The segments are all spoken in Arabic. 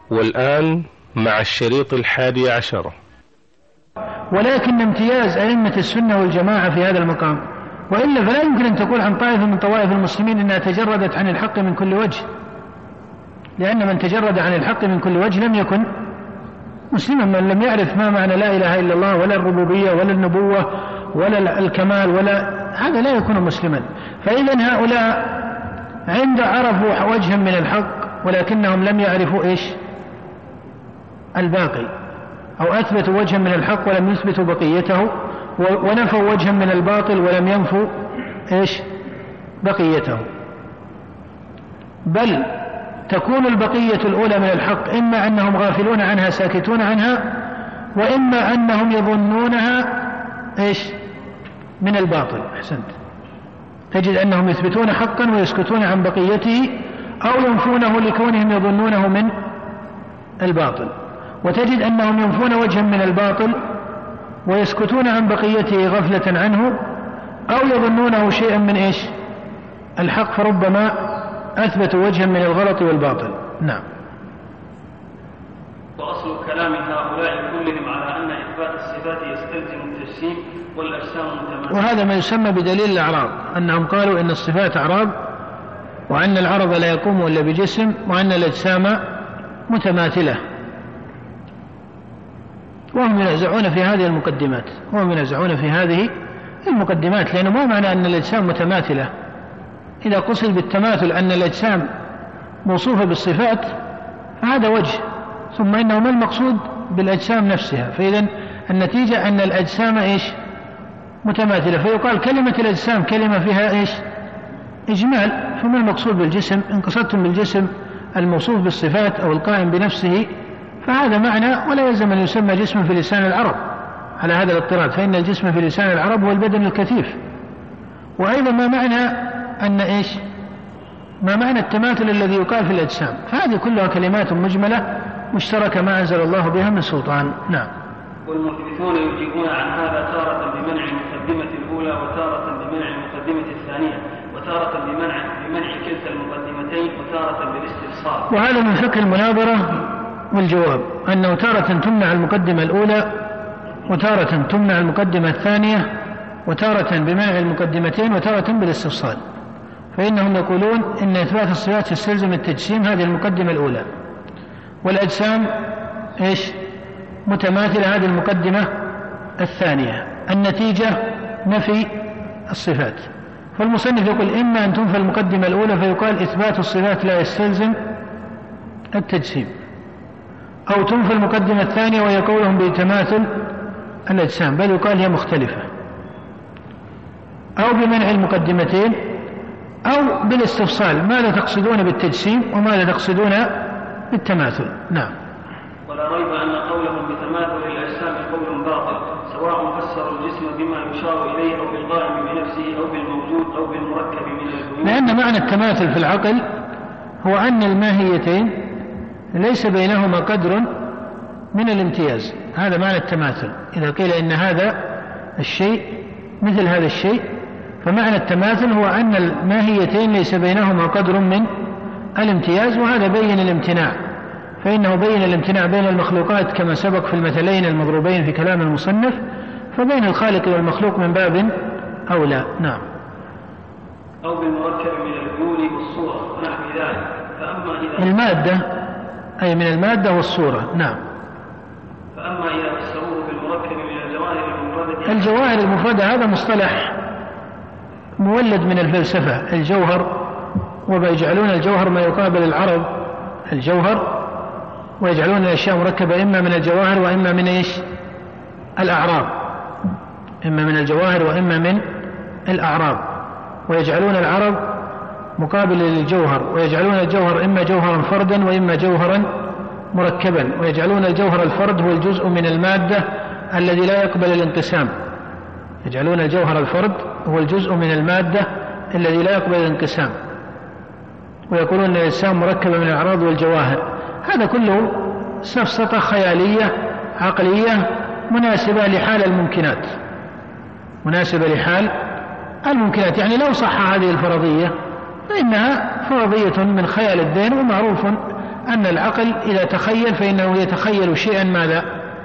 والآن مع الشريط 11. ولكن امتياز أئمة السنة والجماعة في هذا المقام، وإلا فلا يمكن أن تقول عن طائفة من طوائف المسلمين أنها تجردت عن الحق من كل وجه، لأن من تجرد عن الحق من كل وجه لم يكن مسلما. من لم يعرف ما معنى لا إله إلا الله ولا الربوبية ولا النبوة ولا الكمال هذا لا يكون مسلما. فإذا هؤلاء عند عرفوا وجها من الحق ولكنهم لم يعرفوا الباقي، أو أثبتوا وجها من الحق ولم يثبتوا بقيته، ونفوا وجها من الباطل ولم ينفوا بقيته. بل تكون البقية الأولى من الحق إما أنهم غافلون عنها ساكتون عنها، وإما أنهم يظنونها من الباطل. أحسنت. تجد أنهم يثبتون حقا ويسكتون عن بقيته، أو ينفونه لكونهم يظنونه من الباطل، وتجد أنهم ينفون وجها من الباطل ويسكتون عن بقيته غفلة عنه، أو يظنونه شيئا من الحق، فربما أثبتوا وجها من الغلط والباطل. نعم. وأصل كلام هؤلاء كلهم على أن إثبات الصفات يستلزم التجسيم والأجسام متماثلة، وهذا ما يسمى بدليل الأعراض، أنهم قالوا إن الصفات أعراض، وأن العرض لا يقوم إلا بجسم، وأن الأجسام متماثلة. وهم ينازعون في هذه المقدمات، لأنه ما معنى أن الأجسام متماثلة. إذا قصد بالتماثل أن الأجسام موصوفة بالصفات فهذا وجه، ثم إنه ما المقصود بالأجسام نفسها. فإذا النتيجة أن الأجسام متماثلة، فيقال كلمة الأجسام كلمة فيها إجمال، فما المقصود بالجسم؟ إن قصدتم بالجسم الموصوف بالصفات أو القائم بنفسه فهذا معنى، ولا يلزم أن يسمى جسم في لسان العرب على هذا الاضطراد، فإن الجسم في لسان العرب هو البدن الكثيف. وأيضا ما معنى التماثل الذي يقال في الأجسام؟ فهذه كلها كلمات مجملة مشتركة ما أنزل الله بها من سلطان. نعم. والمثبتون يجيبون عن هذا تارة بمنع المقدمة الأولى، وتارة بمنع المقدمة الثانية، وتارة بمنع كلتا المقدمتين، وتارة بالاستفصال. وهذا من فقه المناظرة والجواب، أنه تارة تمنع المقدمة الأولى، وتارة تمنع المقدمة الثانية، وتارة بمنع المقدمتين، وتارة بالاستفصال. فإنهم يقولون إن إثبات الصفات يستلزم التجسيم، هذه المقدمة الأولى، والأجسام متماثلة، هذه المقدمة الثانية. النتيجة نفي الصفات. فالمصنف يقول إما أن تنفى المقدمة الأولى فيقال إثبات الصفات لا يستلزم التجسيم، أو تنفى المقدمة الثانية وهي قولهم بتماثل الأجسام، بل يقال هي مختلفة، أو بمنع المقدمتين، أو بالاستفصال، ماذا تقصدون بالتجسيم وماذا تقصدون بالتماثل. نعم. ولا ريب أن قولهم بتماثل الأجسام قول باطل، سواء فسروا الجسم بما يشار إليه أو بالقائم بنفسه أو بالموجود أو بالمركب من الجنود. لأن معنى التماثل في العقل هو أن الماهيتين ليس بينهما قدر من الامتياز، هذا معنى التماثل. إذا قيل إن هذا الشيء مثل هذا الشيء، فمعنى التماثل هو أن الماهيتين ليس بينهما قدر من الامتياز، وهذا بين الامتناع، فإنه بين الامتناع بين المخلوقات كما سبق في المثلين المضروبين في كلام المصنف، فبين الخالق والمخلوق من باب أولى. نعم. أو بالمركب من العيون والصورة ونحو ذلك. فأما إذا المادة أي من المادة والصورة. نعم. فأما إذا فسروه بالمركب من الجواهر المفردة، الجواهر المفردة هذا مصطلح مولد من الفلسفة، الجوهر، ويجعلون الجوهر ما يقابل العرض الجوهر، ويجعلون الأشياء مركبة إما من الجواهر وإما من الأعراض، إما من الجواهر وإما من الأعراض، ويجعلون العرض مقابل للجوهر، ويجعلون الجوهر إما جوهرا فردا وإما جوهرا مركبا، ويجعلون الجوهر الفرد هو الجزء من المادة الذي لا يقبل الانقسام، يجعلون الجوهر الفرد هو الجزء من المادة الذي لا يقبل الانقسام، ويقولون أن الإنسان مركب من الأعراض والجواهر. هذا كله سفسطة خيالية عقلية مناسبة لحال الممكنات، يعني لو صح هذه الفرضية فإنها فرضية من خيال الدين، ومعروف أن العقل إذا تخيل فإنه يتخيل شيئا ماذا؟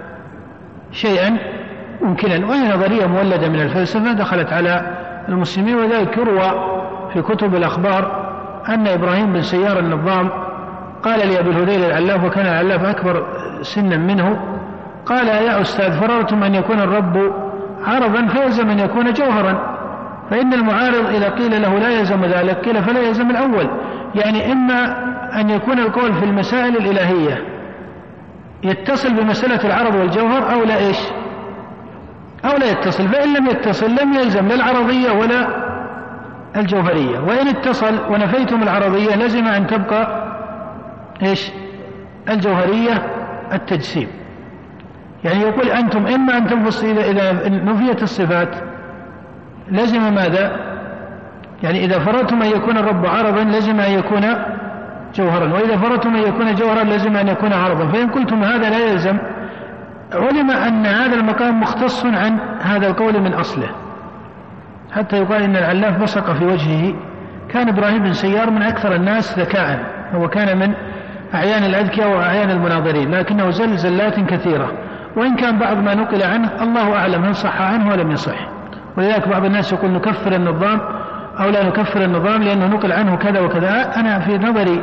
شيئا ممكنا. وهي نظرية مولدة من الفلسفة دخلت على المسلمين. وذلك يروى في كتب الأخبار أن إبراهيم بن سيار النظام قال لأبي الهذيل العلاف، وكان العلاف أكبر سنا منه، قال يا أستاذ فررتم أن يكون الرب عرضا فيلزم أن يكون جوهرا، فإن المعارض إذا قيل له لا يلزم ذلك قيل فلا يلزم الأول. يعني إما أن يكون القول في المسائل الإلهية يتصل بمسألة العرض والجوهر أو لا إيش أو لا يتصل، فإن لم يتصل لم يلزم لا العرضية ولا الجوهرية، وإن اتصل ونفيتم العرضية لزم أن تبقى إيش الجوهرية التجسيم. يعني يقول أنتم إما أن تنفصل إذا نفيت الصفات لزم ماذا؟ يعني إذا فرضتم أن يكون الرب عرضا لزم أن يكون جوهرا، وإذا فرضتم أن يكون جوهرا لزم أن يكون عرضا، فإن قلتم هذا لا يلزم علم أن هذا المقام مختص عن هذا القول من أصله، حتى يقال إن العلاف بصق في وجهه. كان إبراهيم بن سيار من أكثر الناس ذكاء، هو كان من أعيان الأذكياء وأعيان المناظرين، لكنه زل زلات كثيرة، وإن كان بعض ما نقل عنه الله أعلم هل صح عنه ولم يصح. ولذلك بعض الناس يقول نكفر النظام أو لا نكفر النظام لأنه نقل عنه كذا وكذا. أنا في نظري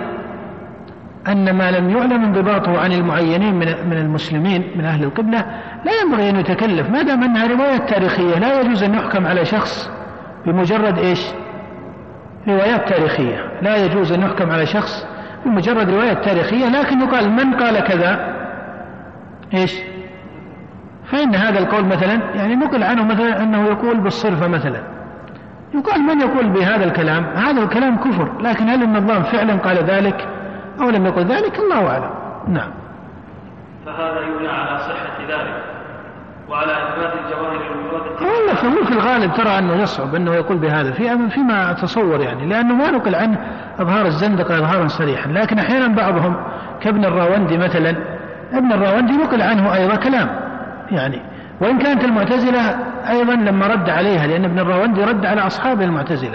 أن ما لم يعلم انضباطه عن المعينين من المسلمين من أهل القبلة لا ينبغي أن يتكلف، ما دام أنها روايات تاريخية لا يجوز أن يحكم على شخص بمجرد إيش روايات تاريخية، لا يجوز أن يحكم على شخص بمجرد روايات تاريخية، لكن يقال من قال كذا إيش، فإن هذا القول مثلا يعني نقل عنه مثلا أنه يقول بالصرفة مثلا، يقال من يقول بهذا الكلام، هذا الكلام كفر، لكن هل النظام فعلا قال ذلك أو لم يقل ذلك الله أعلم. نعم. فهذا يبنى على صحة ذلك وعلى إثبات الجواهر المفردة. والله فهو في الغالب ترى أنه يصعب أنه يقول بهذا فيما أتصور، يعني لأنه ما نقل عنه أظهار الزندقة إظهارا صريحا، لكن أحيانا بعضهم كابن الراوندي مثلا، ابن الراوندي نقل عنه أيضا كلام يعني، وإن كانت المعتزلة أيضا لما رد عليها، لأن ابن الراوندي رد على أصحاب المعتزلة،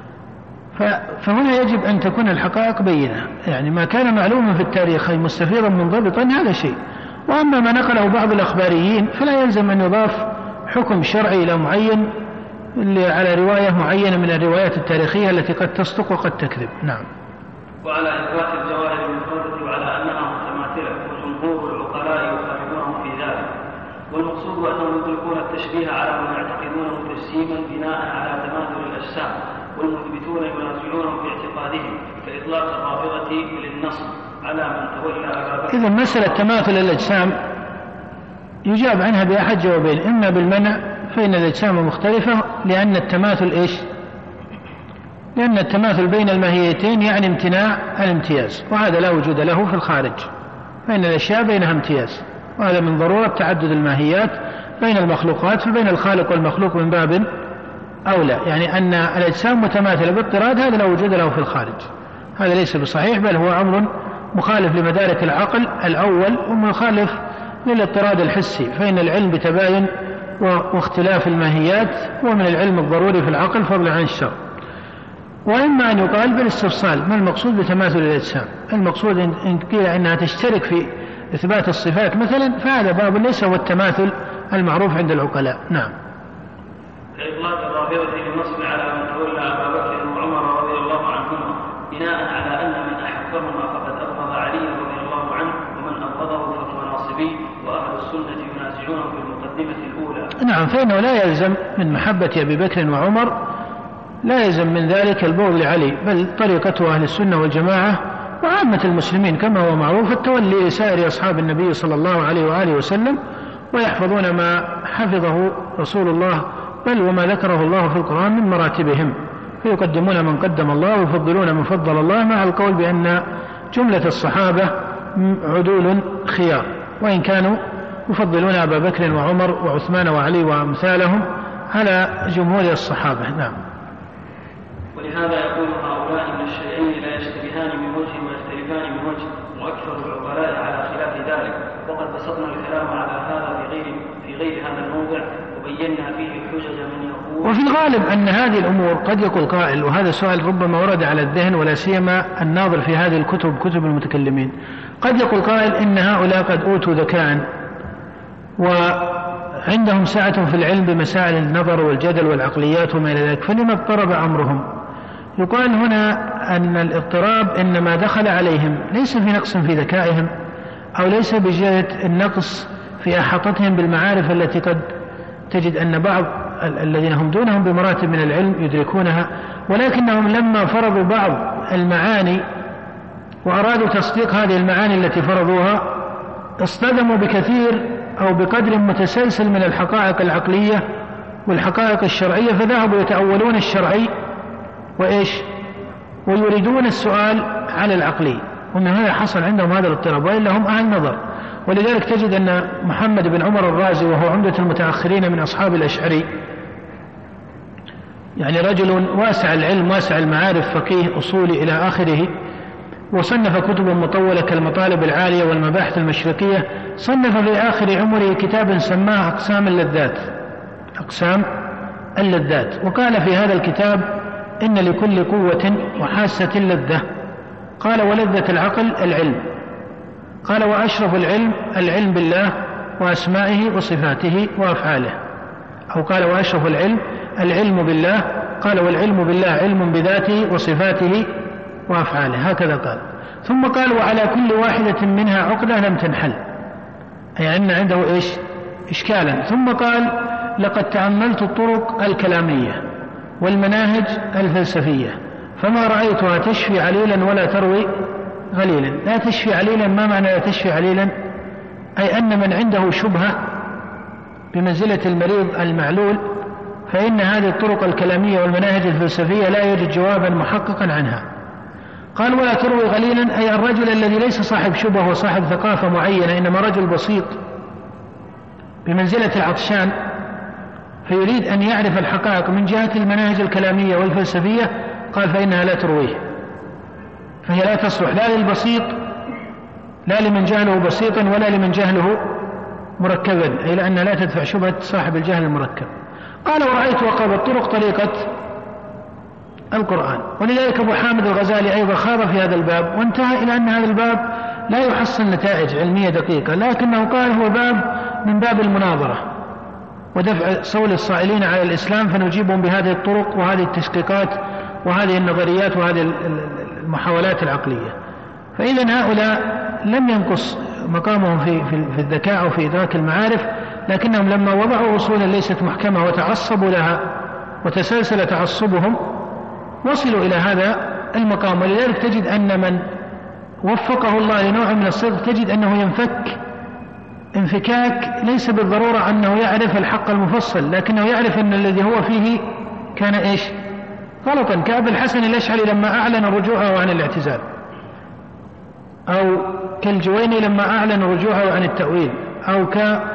فهنا يجب أن تكون الحقائق بينة، يعني ما كان معلوما في التاريخ أي مستفيضا منضبطا هذا شيء، وأما ما نقله بعض الأخباريين فلا يلزم أن يضاف حكم شرعي إلى معين على رواية معينة من الروايات التاريخية التي قد تصدق وقد تكذب. نعم. وعلى إثبات الجواهر المفردة وعلى أنها متماثلة، وجمهور العقلاء يخالفونهم في ذلك، والمقصود أنهم يطلقون التشبيه على ما يعتقدونه تجسيما بناء على تماثل الأجسام، والمثبتون ينازعونهم في اعتقادهم كإطلاق الرافضة للنصب على من تولى أبا بكر. إذا مسألة تماثل الأجسام يجاب عنها بأحد جوابين، إما بالمنع فإن الأجسام مختلفة لأن التماثل إيش؟ لأن التماثل بين الماهيتين يعني امتناع الامتياز، وهذا لا وجود له في الخارج، فإن الأشياء بينها امتياز، وهذا من ضرورة تعدد الماهيات بين المخلوقات، فبين الخالق والمخلوق من باب أولى، يعني أن الأجسام متماثلة باضطراد هذا لا وجود له في الخارج، هذا ليس بصحيح، بل هو أمر مخالف لمدارك العقل الأول ومخالف للاضطراد الحسي، فإن العلم بتباين واختلاف الماهيات هو من العلم الضروري في العقل فضلا عن الشرع. وإما أن يقال بالاستفصال ما المقصود بتماثل الأجسام، المقصود إن قيل أنها تشترك في إثبات الصفات مثلا فهذا باب ليس هو التماثل المعروف عند العقلاء. نعم. كإطلاق الرافضة للنصب على من تولى أبا بكر وعمر رضي الله عنهما بناء على أن من أحبهما فقد أبغض علي رضي الله عنه، ومن أبغضه فهو ناصبي، وأهل السنة ينازعونه في المقدمة الأولى. نعم، فإنه لا يلزم من محبة أبي بكر وعمر لا يلزم من ذلك البغض لعلي، بل طريقة أهل السنة والجماعة وعامة المسلمين كما هو معروف التولي لسائر أصحاب النبي صلى الله عليه وآله وسلم، ويحفظون ما حفظه رسول الله بل وما ذكره الله في القرآن من مراتبهم، فيقدمون من قدم الله ويفضلون من فضل الله، مع القول بأن جملة الصحابة عدول خيار، وإن كانوا يفضلون أبا بكر وعمر وعثمان وعلي وأمثالهم على جمهور الصحابة. نعم. ولهذا يقول هؤلاء من الشيئين لا يشتبهان من وجه ويختلفان من وجه، وأكثر العقلاء على خلاف ذلك، وقد بسطنا الكلام على هذا في غير هذا الموضع، وبينا فيه حجج من يقول. وفي الغالب أن هذه الأمور قد يقول قائل، وهذا سؤال ربما ورد على الذهن ولا سيما الناظر في هذه الكتب كتب المتكلمين، قد يقول قائل إن هؤلاء قد أوتوا ذكاء وعندهم سعة في العلم بمسائل النظر والجدل والعقليات وما إلى ذلك، فلما اضطرب أمرهم؟ يقال هنا أن الاضطراب إنما دخل عليهم ليس في نقص في ذكائهم أو ليس بجهة النقص في أحاطتهم بالمعارف التي قد تجد أن بعض الذين هم دونهم بمراتب من العلم يدركونها، ولكنهم لما فرضوا بعض المعاني وأرادوا تصديق هذه المعاني التي فرضوها اصطدموا بكثير أو بقدر متسلسل من الحقائق العقلية والحقائق الشرعية، فذهبوا يتأولون الشرعي ويريدون السؤال على العقلي، ومن هذا حصل عندهم هذا الاضطراب، وإلا هم أهل نظر. ولذلك تجد أن محمد بن عمر الرازي وهو عمدة المتأخرين من أصحاب الأشعري، يعني رجل واسع العلم واسع المعارف، فقيه أصولي إلى آخره، وصنف كتبا مطولة كالمطالب العالية والمباحث المشرقية. صنف في آخر عمره كتابا سماه أقسام اللذات، وقال في هذا الكتاب إن لكل قوة وحاسة لذة، قال ولذة العقل العلم، قال وأشرف العلم بالله وأسمائه وصفاته وأفعاله، أو قال وأشرف العلم بالله، قال والعلم بالله علم بذاته وصفاته وأفعاله، هكذا قال. ثم قال وعلى كل واحدة منها عقدة لم تنحل، أي أن عنده إشكالا. ثم قال لقد تأملت الطرق الكلامية والمناهج الفلسفية فما رأيتها تشفي عليلا ولا تروي غليلا. لا تشفي عليلا، ما معنى لا تشفي عليلا؟ أي أن من عنده شبهة بمنزلة المريض المعلول فإن هذه الطرق الكلامية والمناهج الفلسفية لا يوجد جوابا محققا عنها. قال ولا تروي غليلا، أي الرجل الذي ليس صاحب شبهة وصاحب ثقافة معينة، إنما رجل بسيط بمنزلة العطشان فيريد أن يعرف الحقائق من جهة المناهج الكلامية والفلسفية، قال فإنها لا ترويه، فهي لا تصلح لا للبسيط، لا لمن جهله بسيطا ولا لمن جهله مركبا، أي لأنها لا تدفع شبهة صاحب الجهل المركب. قال ورأيت أقرب الطرق طريقة القرآن. ولذلك أبو حامد الغزالي أيضا خاض في هذا الباب وانتهى إلى أن هذا الباب لا يحصل نتائج علمية دقيقة، لكنه قال هو باب من باب المناظرة ودفع صول الصائلين على الإسلام، فنجيبهم بهذه الطرق وهذه التشقيقات وهذه النظريات وهذه المحاولات العقلية. فإذا هؤلاء لم ينقص مقامهم في الذكاء وفي إدراك المعارف، لكنهم لما وضعوا أصولا ليست محكمة وتعصبوا لها وتسلسل تعصبهم وصلوا إلى هذا المقام. ولذلك تجد أن من وفقه الله لنوع من الصدق تجد أنه ينفك انفكاك ليس بالضرورة أنه يعرف الحق المفصل، لكنه يعرف أن الذي هو فيه كان غلطا، كأبي الحسن الأشعري لما أعلن رجوعه عن الاعتزال، أو كالجويني لما أعلن رجوعه عن التأويل، أو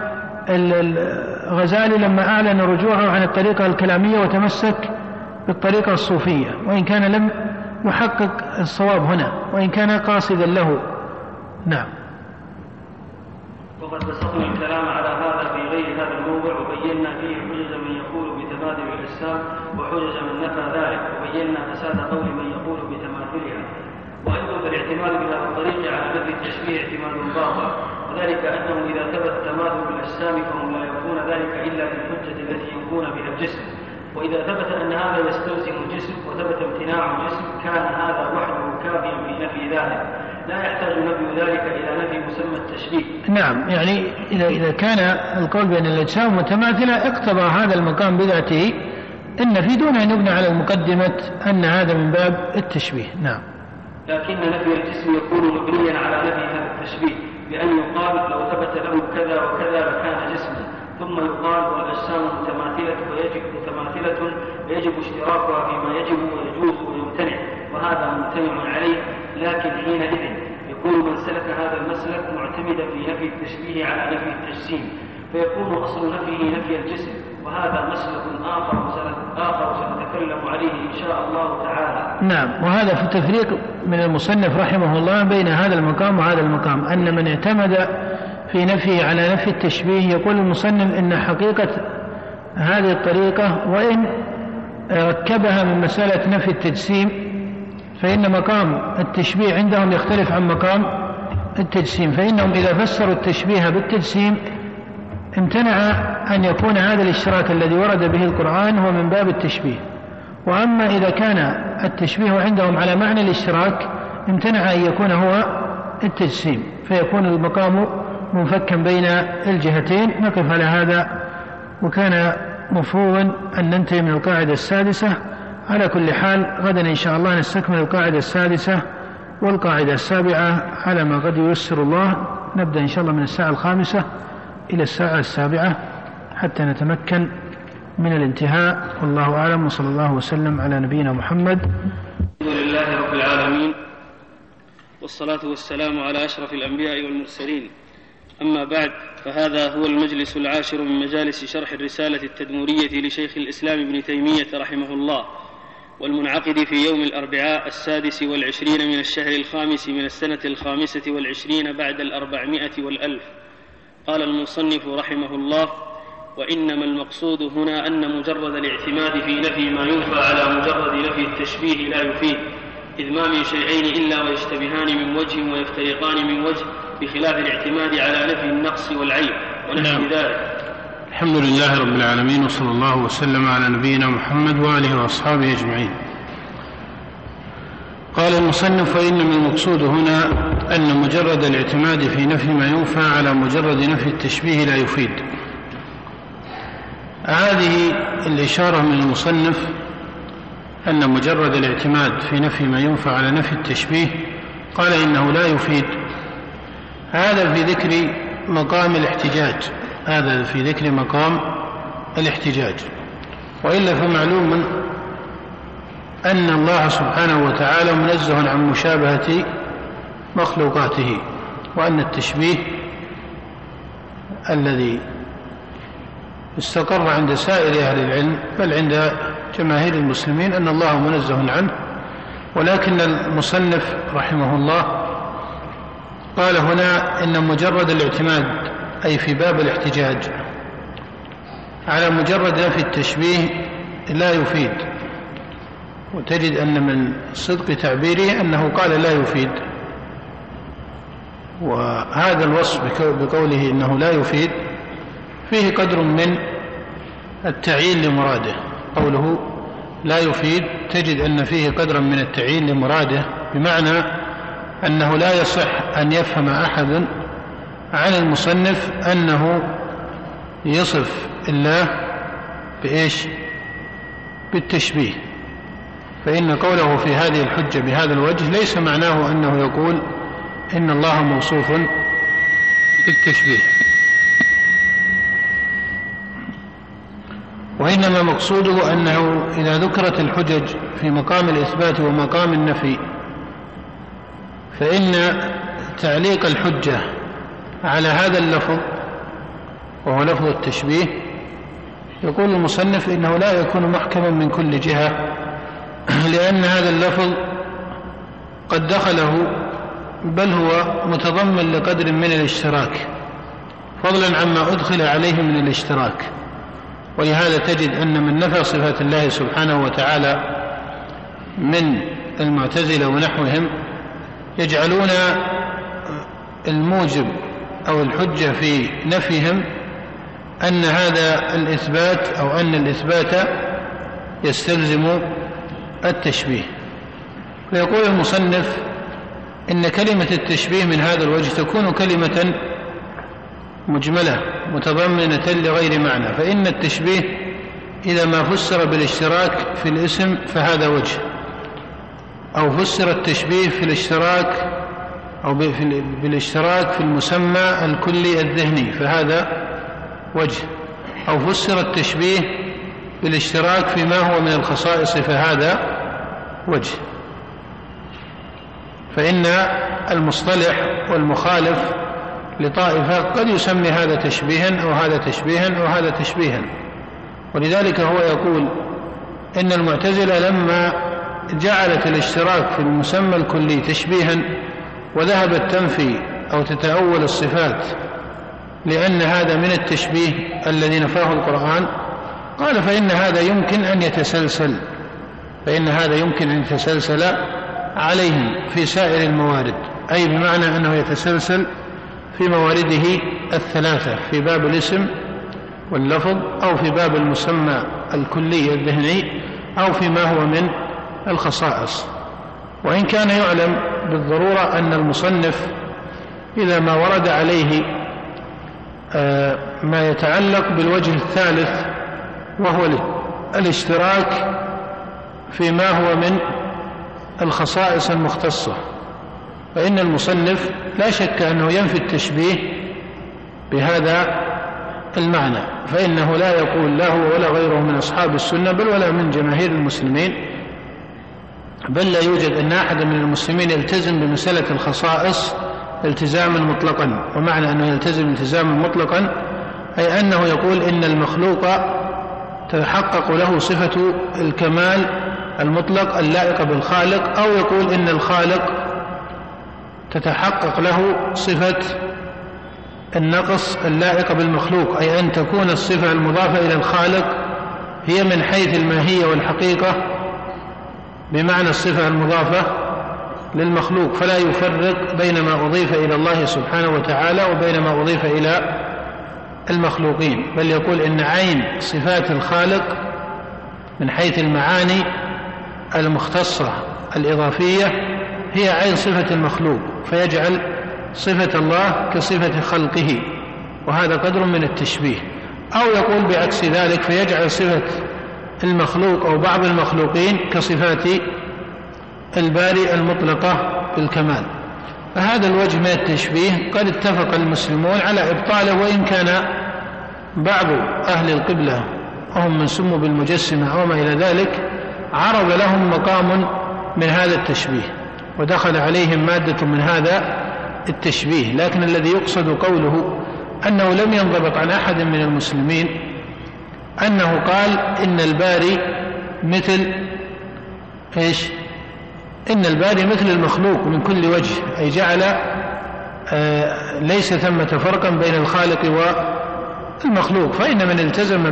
كالغزالي لما أعلن رجوعه عن الطريقة الكلامية وتمسك بالطريقة الصوفية، وإن كان لم يحقق الصواب هنا وإن كان قاصدا له. نعم. وقد بسطنا الكلام على هذا في غير هذا الموضع، وبينا فيه حجج من يقول بتبادل الأجسام وحجج من نفى ذلك، وبينا فساد قول من يقول بتماثلها. وأيضا الاعتماد بهذا الطريق على نفي التشبيه اعتماد باطل، وذلك أنه إذا ثبت تماثل الأجسام فهم لا يكون ذلك إلا بالحجة التي يكون بها الجسم، وإذا ثبت أن هذا يستلزم الجسم وثبت امتناع الجسم كان هذا وحده كافيا في نفي ذلك، لا يحتاج نفي ذلك إلى نفي مسمى التشبيه. نعم، يعني إذا كان القول بأن الأجسام متماثلة اقتضى هذا المقام بذاته النفي دون أن يبنى على المقدمة أن هذا من باب التشبيه. نعم. لكن نفي الجسم يكون مبنيا على نفي هذا التشبيه، بأن يقال لو ثبت له كذا وكذا لكان جسما، ثم يقال والأجسام متماثلة ويجب اشتراكها فيما يجب ويجوز ويمتنع، وهذا ممتنع عليه. لكن حينئذ يكون من سلك هذا المسلك معتمدا في نفي التشبيه على نفي التجسيم، فيكون أصل نفيه نفي الجسم، وهذا مسلك آخر سنتكلم عليه إن شاء الله تعالى. نعم. وهذا في تفريق من المصنف رحمه الله بين هذا المقام وهذا المقام، أن من اعتمد في نفيه على نفي التشبيه يقول المصنف إن حقيقة هذه الطريقة وإن ركبها من مسألة نفي التجسيم، فإن مقام التشبيه عندهم يختلف عن مقام التجسيم، فإنهم إذا فسروا التشبيه بالتجسيم امتنع أن يكون هذا الاشتراك الذي ورد به القرآن هو من باب التشبيه. وأما إذا كان التشبيه عندهم على معنى الاشتراك امتنع أن يكون هو التجسيم، فيكون المقام منفكا بين الجهتين. نقف على هذا، وكان مفروضا أن ننتهي من القاعدة السادسة. على كل حال غدا إن شاء الله نستكمل القاعدة السادسة والقاعدة السابعة على ما قد ييسر الله. نبدأ إن شاء الله من الساعة 5 إلى الساعة 7 حتى نتمكن من الانتهاء. والله أعلم، وصلى الله وسلم على نبينا محمد. الحمد لله رب العالمين، والصلاة والسلام على أشرف الأنبياء والمرسلين. أما بعد، فهذا هو المجلس 10 من مجالس شرح الرسالة التدمورية لشيخ الإسلام ابن تيمية رحمه الله، والمنعقد في يوم الأربعاء 26 من الشهر 5 من السنة 25 بعد 400 والألف. قال المصنف رحمه الله: وإنما المقصود هنا أن مجرد الاعتماد في نفي ما ينفى على مجرد نفي التشبيه لا يفيد، إذ ما من شيئين إلا ويشتبهان من وجه ويفترقان من وجه، بخلاف الاعتماد على نفي النقص والعيب ونحو ذلك. الحمد لله رب العالمين، وصلى الله وسلم على نبينا محمد وآله وأصحابه أجمعين. قال المصنف: وإنما المقصود هنا أن مجرد الاعتماد في نفي ما ينفى على مجرد نفي التشبيه لا يفيد. هذه الإشارة من المصنف أن مجرد الاعتماد في نفي ما ينفى على نفي التشبيه قال إنه لا يفيد. هذا في ذكر مقام الاحتجاج، هذا في ذكر مقام الاحتجاج. وإلا فمعلوم أن الله سبحانه وتعالى منزه عن مشابهة مخلوقاته، وأن التشبيه الذي استقر عند سائر أهل العلم بل عند جماهير المسلمين أن الله منزه عنه. ولكن المصنف رحمه الله قال هنا إن مجرد الاعتماد أي في باب الاحتجاج على مجرد نفي التشبيه لا يفيد. وتجد أن من صدق تعبيره أنه قال لا يفيد، وهذا الوصف بقوله إنه لا يفيد فيه قدر من التعيين لمراده. قوله لا يفيد تجد أن فيه قدرا من التعيين لمراده، بمعنى أنه لا يصح أن يفهم أحد عن المصنف أنه يصف الله بإيش؟ بالتشبيه. فإن قوله في هذه الحجة بهذا الوجه ليس معناه أنه يقول إن الله موصوف بالتشبيه، وإنما مقصوده أنه إذا ذكرت الحجج في مقام الإثبات ومقام النفي فإن تعليق الحجة على هذا اللفظ وهو لفظ التشبيه يقول المصنف إنه لا يكون محكما من كل جهة، لأن هذا اللفظ قد دخله بل هو متضمن لقدر من الاشتراك فضلا عما أدخل عليه من الاشتراك. ولهذا تجد أن من نفى صفات الله سبحانه وتعالى من المعتزلة ونحوهم يجعلون الموجب أو الحجة في نفيهم أن هذا الإثبات أو أن الإثبات يستلزم التشبيه. فيقول المصنف إن كلمة التشبيه من هذا الوجه تكون كلمة مجملة متضمنة لغير معنى، فإن التشبيه إذا ما فسر بالاشتراك في الاسم فهذا وجه، أو فسر التشبيه في الاشتراك أو بالاشتراك في المسمى الكلي الذهني فهذا وجه، أو فسر التشبيه بالاشتراك فيما هو من الخصائص فهذا وجه. فإن المصطلح والمخالف لطائفة قد يسمي هذا تشبيها أو هذا تشبيها أو هذا تشبيها. ولذلك هو يقول إن المعتزلة لما جعلت الاشتراك في المسمى الكلي تشبيها وذهبت تنفي أو تتأول الصفات لأن هذا من التشبيه الذي نفاه القرآن، قال فإن هذا يمكن أن يتسلسل عليهم في سائر الموارد، أي بمعنى أنه يتسلسل في موارده الثلاثة، في باب الاسم واللفظ، أو في باب المسمى الكلي الذهني، أو فيما هو من الخصائص. وإن كان يعلم بالضرورة أن المصنف إذا ما ورد عليه ما يتعلق بالوجه الثالث وهو الاشتراك فيما هو من الخصائص المختصة، فإن المصنف لا شك أنه ينفي التشبيه بهذا المعنى، فإنه لا يقول لا هو ولا غيره من أصحاب السنة بل ولا من جماهير المسلمين، بل لا يوجد أن أحد من المسلمين يلتزم بمسألة الخصائص التزاما مطلقا. ومعنى أنه يلتزم التزاما مطلقا أي أنه يقول إن المخلوق تتحقق له صفة الكمال المطلق اللائقة بالخالق، أو يقول إن الخالق تتحقق له صفة النقص اللائقة بالمخلوق، أي أن تكون الصفة المضافة إلى الخالق هي من حيث الماهية والحقيقة بمعنى الصفة المضافة للمخلوق، فلا يفرق بين ما أضيف إلى الله سبحانه وتعالى وبين ما أضيف إلى المخلوقين، بل يقول إن عين صفات الخالق من حيث المعاني المختصة الإضافية هي عين صفة المخلوق، فيجعل صفة الله كصفة خلقه، وهذا قدر من التشبيه. أو يقول بعكس ذلك فيجعل صفة المخلوق أو بعض المخلوقين كصفات الباري المطلقة بالكمال. فهذا الوجه من التشبيه قد اتفق المسلمون على إبطاله، وإن كان بعض أهل القبلة وهم من سموا بالمجسمة وما إلى ذلك عرض لهم مقام من هذا التشبيه ودخل عليهم مادة من هذا التشبيه، لكن الذي يقصد قوله أنه لم ينضبط عن أحد من المسلمين أنه قال إن الباري مثل إيش؟ إن الباري مثل المخلوق من كل وجه، أي جعل ليس ثمة فرقا بين الخالق والمخلوق. فإن من التزم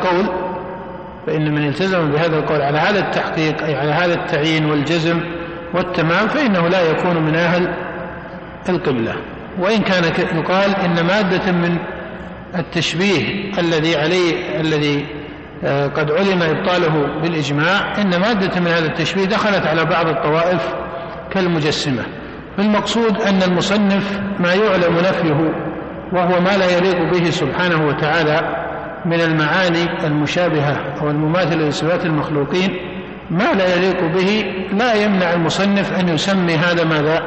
بهذا القول على هذا التحقيق، أي على هذا التعيين والجزم والتمام، فإنه لا يكون من أهل القبلة. وإن كان يقال إن مادة من التشبيه الذي قد علم إبطاله بالإجماع، إن مادة من هذا التشبيه دخلت على بعض الطوائف كالمجسمة. فالمقصود أن المصنف ما يعلم نفيه وهو ما لا يليق به سبحانه وتعالى من المعاني المشابهة أو المماثلة لصفات المخلوقين، ما لا يليق به لا يمنع المصنف أن يسمي هذا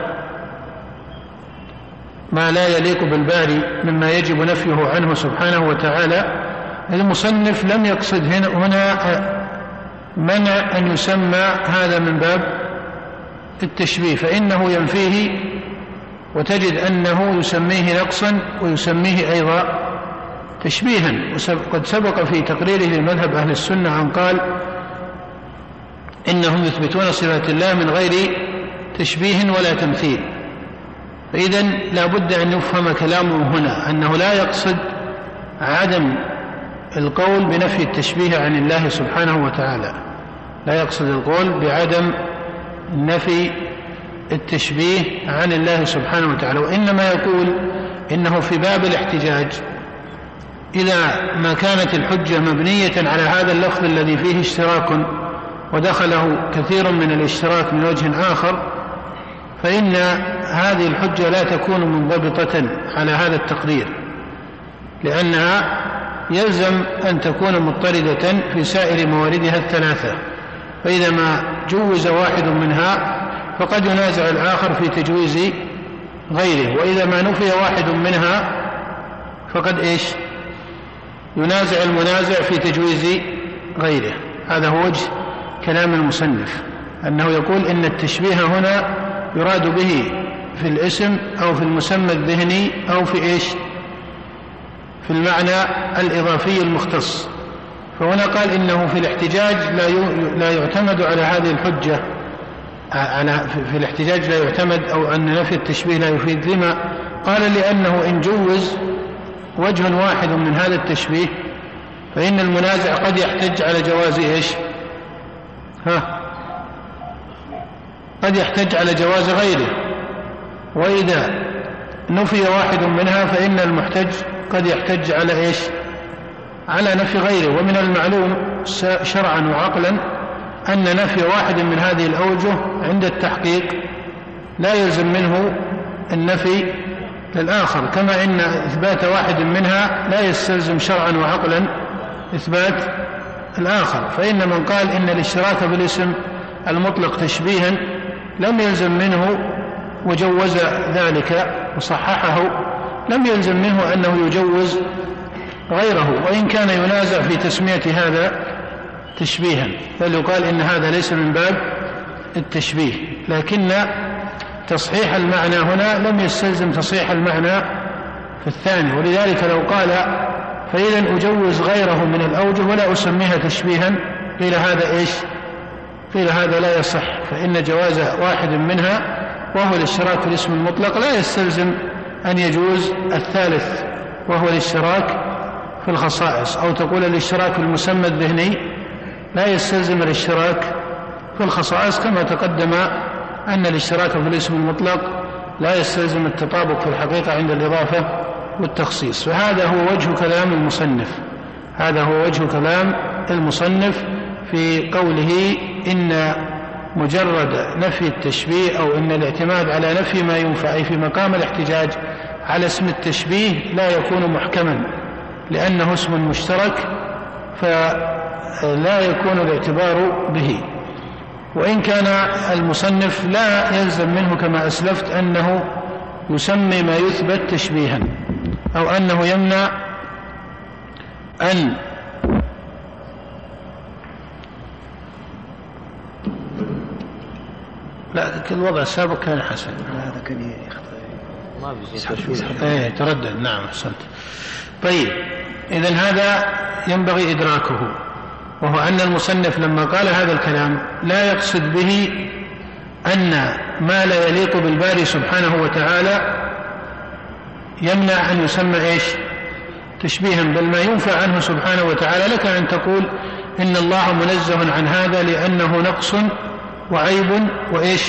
ما لا يليق بالباري مما يجب نفيه عنه سبحانه وتعالى. المصنف لم يقصد هنا منع أن يسمى هذا من باب التشبيه، فإنه ينفيه، وتجد أنه يسميه نقصا ويسميه أيضا تشبيها. وقد سبق في تقريره لمذهب أهل السنة أن قال إنهم يثبتون صفات الله من غير تشبيه ولا تمثيل. فإذن لا بد أن يفهم كلامه هنا أنه لا يقصد عدم القول بنفي التشبيه عن الله سبحانه وتعالى، لا يقصد القول بعدم نفي التشبيه عن الله سبحانه وتعالى، وإنما يقول إنه في باب الاحتجاج إذا ما كانت الحجة مبنية على هذا اللفظ الذي فيه اشتراك ودخله كثير من الاشتراك من وجه آخر، فإن هذه الحجة لا تكون منضبطة على هذا التقرير، لأنها يلزم أن تكون مضطردة في سائر مواردها الثلاثة. فإذا ما جوز واحد منها فقد ينازع الآخر في تجويز غيره، وإذا ما نفي واحد منها فقد ينازع المنازع في تجويز غيره. هذا هو وجه كلام المصنف، أنه يقول إن التشبيه هنا يراد به في الاسم أو في المسمى الذهني أو في في المعنى الإضافي المختص. فهنا قال إنه في الاحتجاج لا يعتمد على هذه الحجة، في الاحتجاج لا يعتمد، أو أن نفي التشبيه لا يفيد. لما قال؟ لأنه إن جوز وجه واحد من هذا التشبيه فإن المنازع قد يحتج على جواز إيش؟ قد يحتج على جواز غيره، وإذا نفي واحد منها فإن المحتج قد يحتج على إيش؟ على نفي غيره. ومن المعلوم شرعا وعقلا أن نفي واحد من هذه الأوجه عند التحقيق لا يلزم منه النفي للآخر، كما إن إثبات واحد منها لا يستلزم شرعا وعقلا إثبات الآخر. فإن من قال إن الاشتراك بالاسم المطلق تشبيها لم يلزم منه وجوز ذلك وصححه، لم يلزم منه أنه يجوز غيره، وإن كان ينازع في تسمية هذا تشبيها، بل يقال إن هذا ليس من باب التشبيه، لكن تصحيح المعنى هنا لم يستلزم تصحيح المعنى في الثاني. ولذلك لو قال فإذا أجوز غيره من الأوجه ولا أسميها تشبيها، قيل هذا إيش؟ قيل هذا لا يصح، فإن جواز واحد منها وهو الاشتراك في الاسم المطلق لا يستلزم أن يجوز الثالث وهو الاشتراك في الخصائص، أو تقول الاشتراك في المسمى الذهني لا يستلزم الاشتراك في الخصائص، كما تقدم أن الاشتراك في الاسم المطلق لا يستلزم التطابق في الحقيقة عند الإضافة والتخصيص. فهذا هو وجه كلام المصنف، هذا هو وجه كلام المصنف في قوله إن مجرد نفي التشبيه أو إن الاعتماد على نفي ما ينفع أي في مقام الاحتجاج على اسم التشبيه لا يكون محكما، لأنه اسم مشترك فلا يكون الاعتبار به. وإن كان المصنف لا يلزم منه كما أسلفت أنه يسمي ما يثبت تشبيها، أو أنه يمنع أن لا الوضع السابق كان حسن، هذا كان تردد. نعم أحسنت. طيب إذن هذا ينبغي إدراكه، وهو أن المصنف لما قال هذا الكلام لا يقصد به أن ما لا يليق بالباري سبحانه وتعالى يمنع أن يسمى إيش؟ تشبيها، بل ما ينفع عنه سبحانه وتعالى. لك أن تقول إن الله منزه عن هذا لأنه نقص وعيب وإيش؟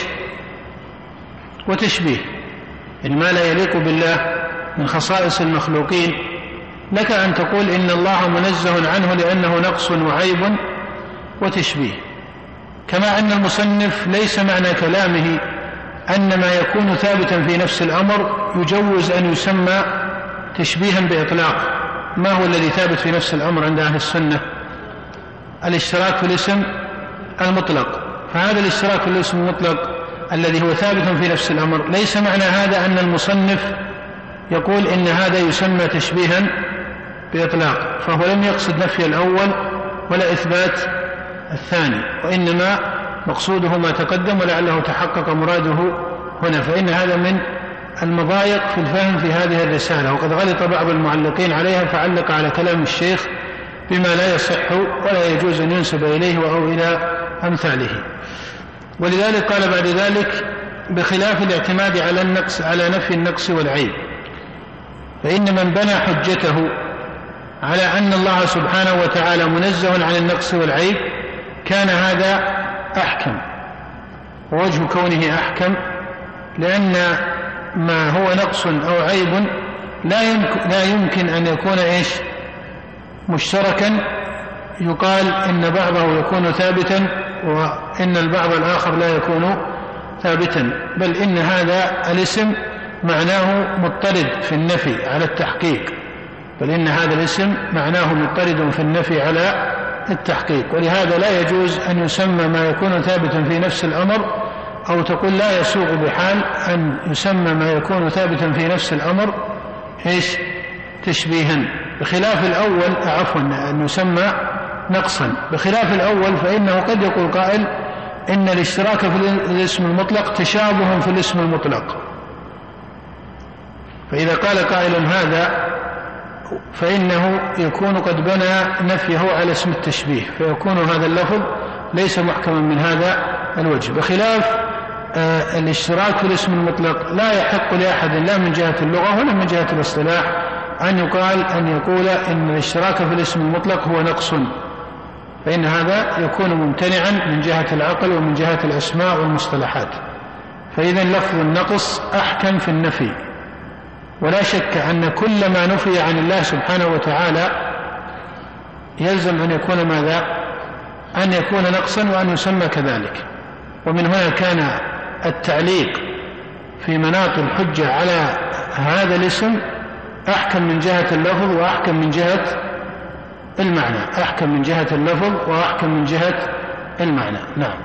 وتشبيه. إن ما لا يليق بالله من خصائص المخلوقين لك أن تقول إن الله منزه عنه لأنه نقص وعيب وتشبيه. كما أن المصنف ليس معنى كلامه أن ما يكون ثابتا في نفس الأمر يجوز أن يسمى تشبيها بإطلاق. ما هو الذي ثابت في نفس الأمر عند أهل السنة؟ الاشتراك في الاسم المطلق. فهذا الاشتراك في الاسم المطلق الذي هو ثابت في نفس الأمر ليس معنى هذا أن المصنف يقول إن هذا يسمى تشبيها بإطلاق، فهو لم يقصد نفي الأول ولا إثبات الثاني، وإنما مقصوده ما تقدم ولعله تحقق مراده هنا. فإن هذا من المضايق في الفهم في هذه الرسالة، وقد غلط بعض المعلقين عليها فعلق على كلام الشيخ بما لا يصح ولا يجوز أن ينسب إليه أو إلى أمثاله. ولذلك قال بعد ذلك بخلاف الاعتماد على نفي النقص والعيب، فإن من بنى حجته على أن الله سبحانه وتعالى منزه عن النقص والعيب كان هذا أحكم، ووجه كونه أحكم لأن ما هو نقص أو عيب لا يمكن أن يكون إيش؟ مشتركا، يقال إن بعضه يكون ثابتا وإن البعض الآخر لا يكون ثابتا، بل إن هذا الاسم معناه مضطرد في النفي على التحقيق، بل إن هذا الاسم معناه مضطرد في النفي على التحقيق. ولهذا لا يجوز أن يسمى ما يكون ثابتا في نفس الأمر، أو تقول لا يسوغ بحال أن يسمى ما يكون ثابتا في نفس الأمر إيش؟ تشبيها. بخلاف الأول أن يسمى نقصا. بخلاف الأول فإنه قد يقول قائل إن الاشتراك في الاسم المطلق تشابه في الاسم المطلق، فإذا قال قائل هذا فإنه يكون قد بنى نفيه على اسم التشبيه، فيكون هذا اللفظ ليس محكما من هذا الوجه. بخلاف الاشتراك في الاسم المطلق لا يحق لأحد لا من جهة اللغة ولا من جهة الاصطلاح أن يقول إن الاشتراك في الاسم المطلق هو نقص، فإن هذا يكون ممتنعا من جهة العقل ومن جهة الأسماء والمصطلحات. فإذا لفظ النقص أحكم في النفي، ولا شك أن كل ما نفي عن الله سبحانه وتعالى يلزم أن يكون ماذا؟ أن يكون نقصا وأن يسمى كذلك. ومن هنا كان التعليق في مناط الحجة على هذا الاسم أحكم من جهة اللفظ وأحكم من جهة المعنى، أحكم من جهة اللفظ وأحكم من جهة المعنى. نعم.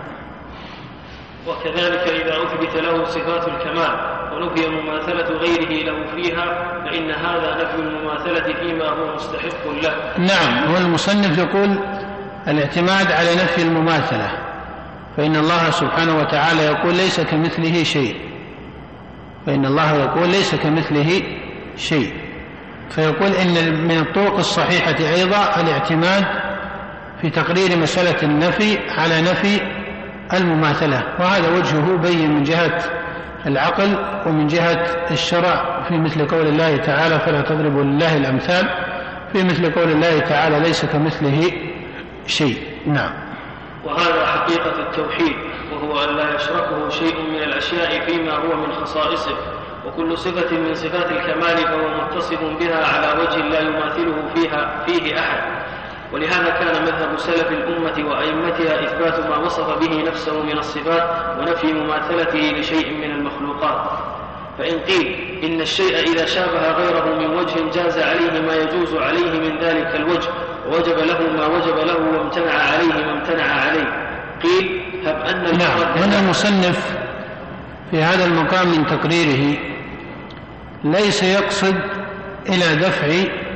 وكذلك إذا أثبت له صفات الكمال ونفي مماثلة غيره له فيها فإن هذا نفي المماثلة فيما هو مستحق له. نعم. والمصنف يقول الاعتماد على نفي المماثلة، فإن الله سبحانه وتعالى يقول ليس كمثله شيء، فإن الله يقول ليس كمثله شيء، فيقول إن من الطرق الصحيحة أيضا الاعتماد في تقرير مسألة النفي على نفي المماثلة، وهذا وجهه بين من جهة العقل ومن جهة الشرع، في مثل قول الله تعالى فلا تضربوا لله الأمثال، في مثل قول الله تعالى ليس كمثله شيء. نعم. وهذا حقيقة التوحيد، وهو أن لا يشركه شيء من الأشياء فيما هو من خصائصه، وكل صفة من صفات الكمال فهو متصف بها على وجه لا يماثله فيه أحد. ولهذا كان مذهب سلف الأمة وأئمتها إثبات ما وصف به نفسه من الصفات ونفي مماثلته لشيء من المخلوقات. فإن قيل إن الشيء إذا شابه غيره من وجه جاز عليه ما يجوز عليه من ذلك الوجه، ووجب له ما وجب له وامتنع عليه ما امتنع عليه، قيل هب أن هنا المصنف في هذا المقام من تقريره ليس يقصد إلى دفع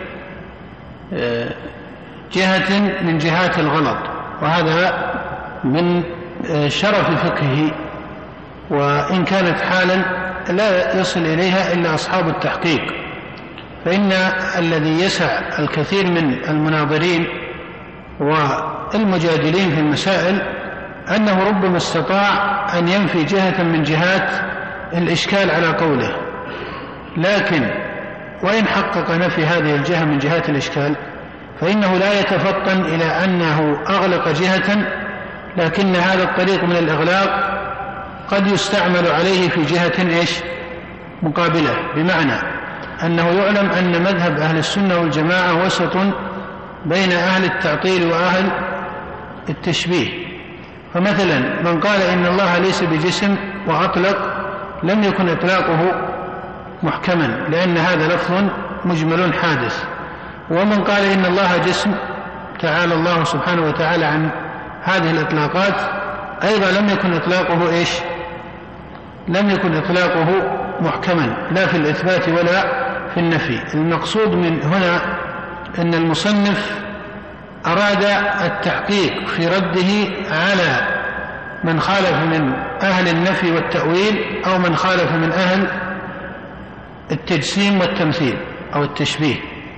جهة من جهات الغلط، وهذا من شرف فقهه، وإن كانت حالا لا يصل إليها إلا أصحاب التحقيق. فإن الذي يسع الكثير من المناظرين والمجادلين في المسائل أنه ربما استطاع أن ينفي جهة من جهات الإشكال على قوله، لكن وإن حقق نفي هذه الجهة من جهات الإشكال فإنه لا يتفطن إلى أنه أغلق جهة، لكن هذا الطريق من الإغلاق قد يستعمل عليه في جهة مقابلة، بمعنى أنه يعلم أن مذهب أهل السنة والجماعة وسط بين أهل التعطيل وأهل التشبيه. فمثلا من قال إن الله ليس بجسم وأطلق لم يكن إطلاقه محكما، لأن هذا لفظ مجمل حادث. ومن قال إن الله جسم تعالى الله سبحانه وتعالى عن هذه الإطلاقات أيضا لم يكن إطلاقه لم يكن إطلاقه محكما لا في الإثبات ولا في النفي. المقصود من هنا أن المصنف أراد التحقيق في رده على من خالف من أهل النفي والتأويل أو من خالف من أهل التجسيم والتمثيل أو التشبيه.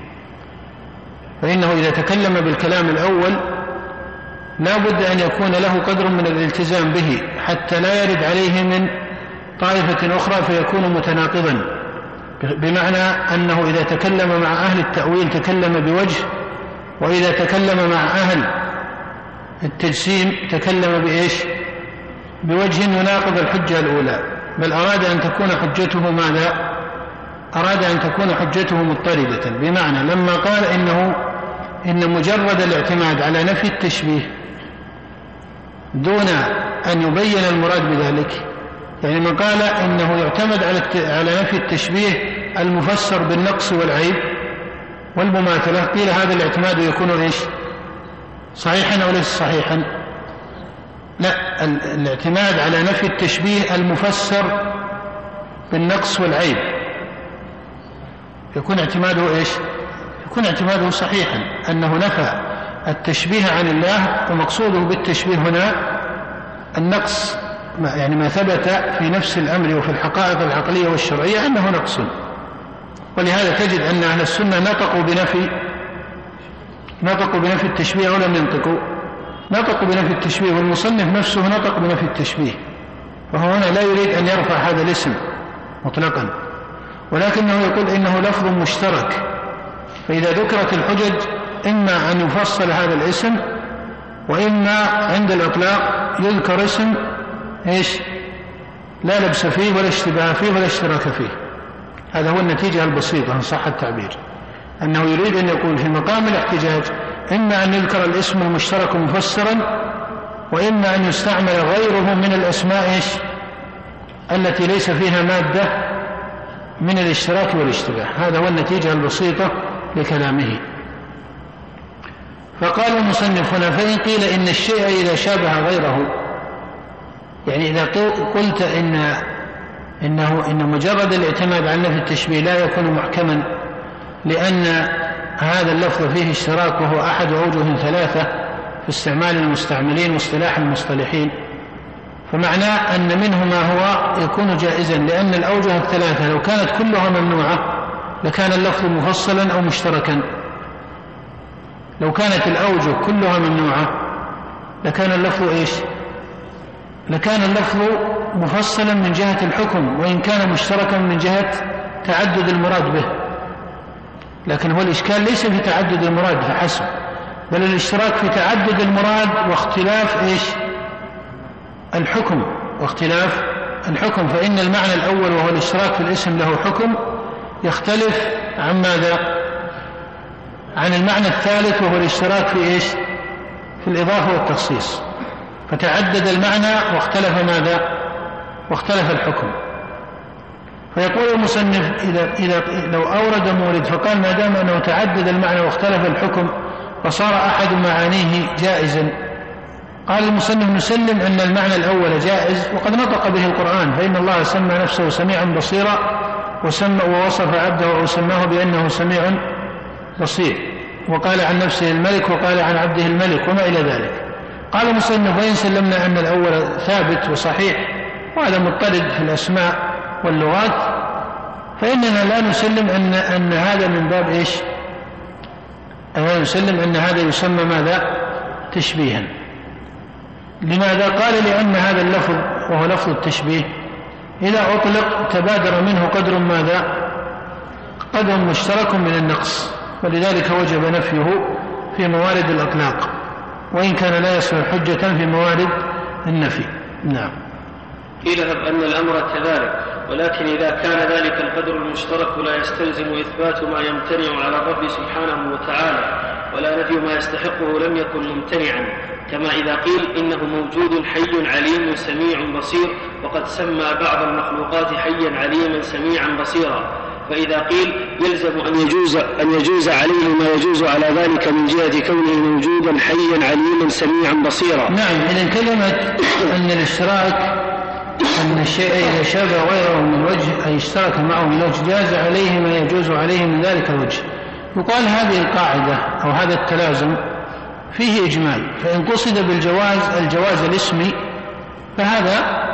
فإنه إذا تكلم بالكلام الأول لا بد أن يكون له قدر من الالتزام به حتى لا يرد عليه من طائفة أخرى فيكون متناقضا، بمعنى أنه إذا تكلم مع أهل التأويل تكلم بوجه، وإذا تكلم مع أهل التجسيم تكلم بوجه يناقض الحجة الأولى، بل أراد أن تكون حجته ماذا؟ أراد أن تكون حجته مضطردة، بمعنى لما قال إن مجرد الاعتماد على نفي التشبيه دون أن يبين المراد بذلك، يعني من قال إنه يعتمد على نفي التشبيه المفسر بالنقص والعيب والمماثلة، قيل هذا الاعتماد يكون صحيحا أو ليس صحيحا؟ لا، الاعتماد على نفي التشبيه المفسر بالنقص والعيب يكون اعتماده يكون اعتماده صحيحا، أنه نفى التشبيه عن الله، ومقصوده بالتشبيه هنا النقص، يعني ما ثبت في نفس الأمر وفي الحقائق العقلية والشرعية أنه نقص. ولهذا تجد أن أهل السنة نطقوا بنفي التشبيه أو لم ينطقوا؟ نطقوا بنفي التشبيه، والمصنف نفسه نطق بنفي التشبيه، فهو هنا لا يريد أن يرفع هذا الاسم مطلقا، ولكنه يقول إنه لفظ مشترك فإذا ذكرت الحجج إما أن يفصل هذا الاسم، وإما عند الإطلاق يذكر اسم لا لبس فيه ولا اشتباه فيه ولا اشتراك فيه. هذا هو النتيجة البسيطة إن صح التعبير، أنه يريد أن يقول في مقام الاحتجاج إما أن يذكر الاسم المشترك مفسرا، وإما أن يستعمل غيره من الأسماء التي ليس فيها مادة من الاشتراك والاشتباه. هذا هو النتيجة البسيطة لكلامه. فقال المصنف هنا: فإن قيل إن الشيء إذا شابه غيره، يعني إذا قلت إن مجرد الاعتماد على نفي التشبيه لا يكون محكما لأن هذا اللفظ فيه اشتراك وهو أحد أوجه ثلاثة في استعمال المستعملين واصطلاح المصطلحين، فمعناه أن منه ما هو يكون جائزا، لأن الأوجه الثلاثة لو كانت كلها ممنوعة لكان اللفظ مفصلا أو مشتركا. لو كانت الأوجه كلها ممنوعة لكان اللفظ لكان اللفظ مفصلا من جهة الحكم، وإن كان مشتركا من جهة تعدد المراد به. لكن هو الإشكال ليس في تعدد المراد فحسب، بل الاشتراك في تعدد المراد واختلاف الحكم. فإن المعنى الأول وهو الاشتراك في الاسم له حكم يختلف عن ماذا؟ عن المعنى الثالث وهو الاشتراك في الإضافة والتخصيص. فتعدد المعنى واختلف ماذا؟ واختلف الحكم. فيقول المصنف إذا لو أورد مورد فقال ما دام أنه تعدد المعنى واختلف الحكم فصار أحد معانيه جائزا، قال المصنف: نسلم أن المعنى الأول جائز وقد نطق به القرآن، فإن الله سمى نفسه سميعا بصيرا ووصف عبده أو سماه بأنه سميع بصير، وقال عن نفسه الملك وقال عن عبده الملك وما إلى ذلك. قال المصنف: وإن سلمنا أن الأول ثابت وصحيح وهذا مضطرد في الأسماء واللغات، فإننا لا نسلم أن هذا من باب لا نسلم أن هذا يسمى ماذا؟ تشبيها. لماذا؟ قال: لأن هذا اللفظ وهو لفظ التشبيه إذا أطلق تبادر منه قدر ماذا؟ قدر مشترك من النقص، ولذلك وجب نفيه في موارد الإطلاق، وإن كان لا يصلح حجة في موارد النفي. نعم. قيل أن الأمر كذلك، ولكن إذا كان ذلك القدر المشترك لا يستلزم إثبات ما يمتنع على الرب سبحانه وتعالى، ولا نفي ما يستحقه لم يكن ممتنعا، كما إذا قيل إنه موجود حي عليم سميع بصير، وقد سمى بعض المخلوقات حيا عليما سميعا بصيرا. فإذا قيل يلزم أن يجوز عليه ما يجوز على ذلك من جهة كونه موجودا حيا عليما سميعا بصيرا. نعم. إذن كلمة أن الاشتراك أن الشيء إذا شابه غيره من وجه أي اشترك معه من وجه جاز عليه ما يجوز عليه من ذلك الوجه. يقال هذه القاعدة أو هذا التلازم فيه إجمال، فإن قصد بالجواز الجواز الاسمي فهذا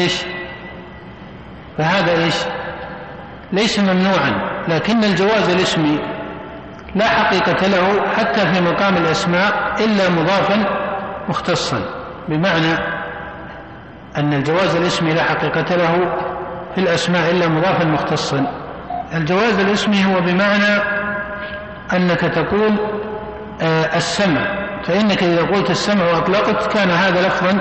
ليس ممنوعا، لكن الجواز الاسمي لا حقيقة له حتى في مقام الأسماء إلا مضافا مختصا، بمعنى أن الجواز الاسمي لا حقيقة له في الأسماء إلا مضافا مختصا. الجواز الاسمي هو بمعنى أنك تقول السمع، فإنك إذا قلت السمع وأطلقت كان هذا لفظا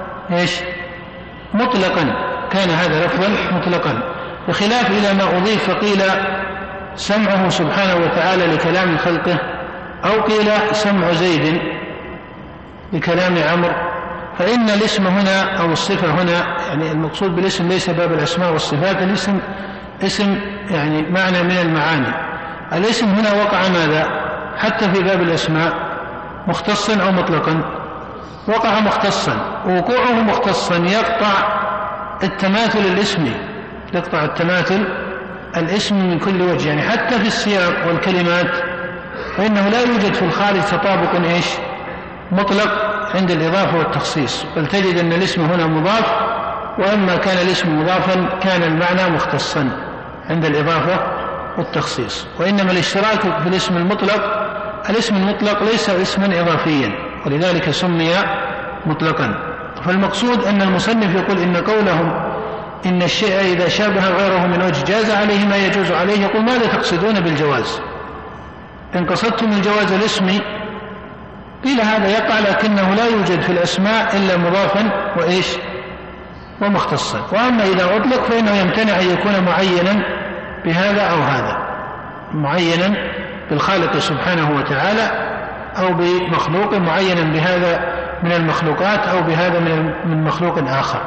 مطلقا، بخلاف إلى ما أضيف فقيل سمعه سبحانه وتعالى لكلام خلقه، أو قيل سمع زيد لكلام عمرو، فإن الاسم هنا أو الصفة هنا، يعني المقصود بالاسم ليس باب الأسماء والصفات، الاسم اسم يعني معنى من المعاني. الاسم هنا وقع ماذا؟ حتى في باب الأسماء مختصا أو مطلقا؟ وقع مختصا، ووقوعه مختصا يقطع التماثل الاسمي، يقطع التماثل الاسم من كل وجه، يعني حتى في السياق والكلمات فإنه لا يوجد في الخارج تطابق مطلق عند الإضافة والتخصيص، بل تجد أن الاسم هنا مضاف، وإما كان الاسم مضافا كان المعنى مختصا عند الإضافة والتخصيص. وإنما الاشتراك في الاسم المطلق ليس اسما إضافيا، ولذلك سمي مطلقا. فالمقصود أن المصنف يقول إن قولهم إن الشيء إذا شابه غيره من وجه جاز عليه ما يجوز عليه، يقول ماذا تقصدون بالجواز؟ إن قصدتم الجواز الاسمي قيل هذا يقع، لكنه لا يوجد في الأسماء إلا مضافا وإيش ومختصا. وأما إذا أطلق فإنه يمتنع أن يكون معينا بهذا أو هذا، معينا بالخالق سبحانه وتعالى أو بمخلوق معينا بهذا من المخلوقات أو بهذا من مخلوق آخر.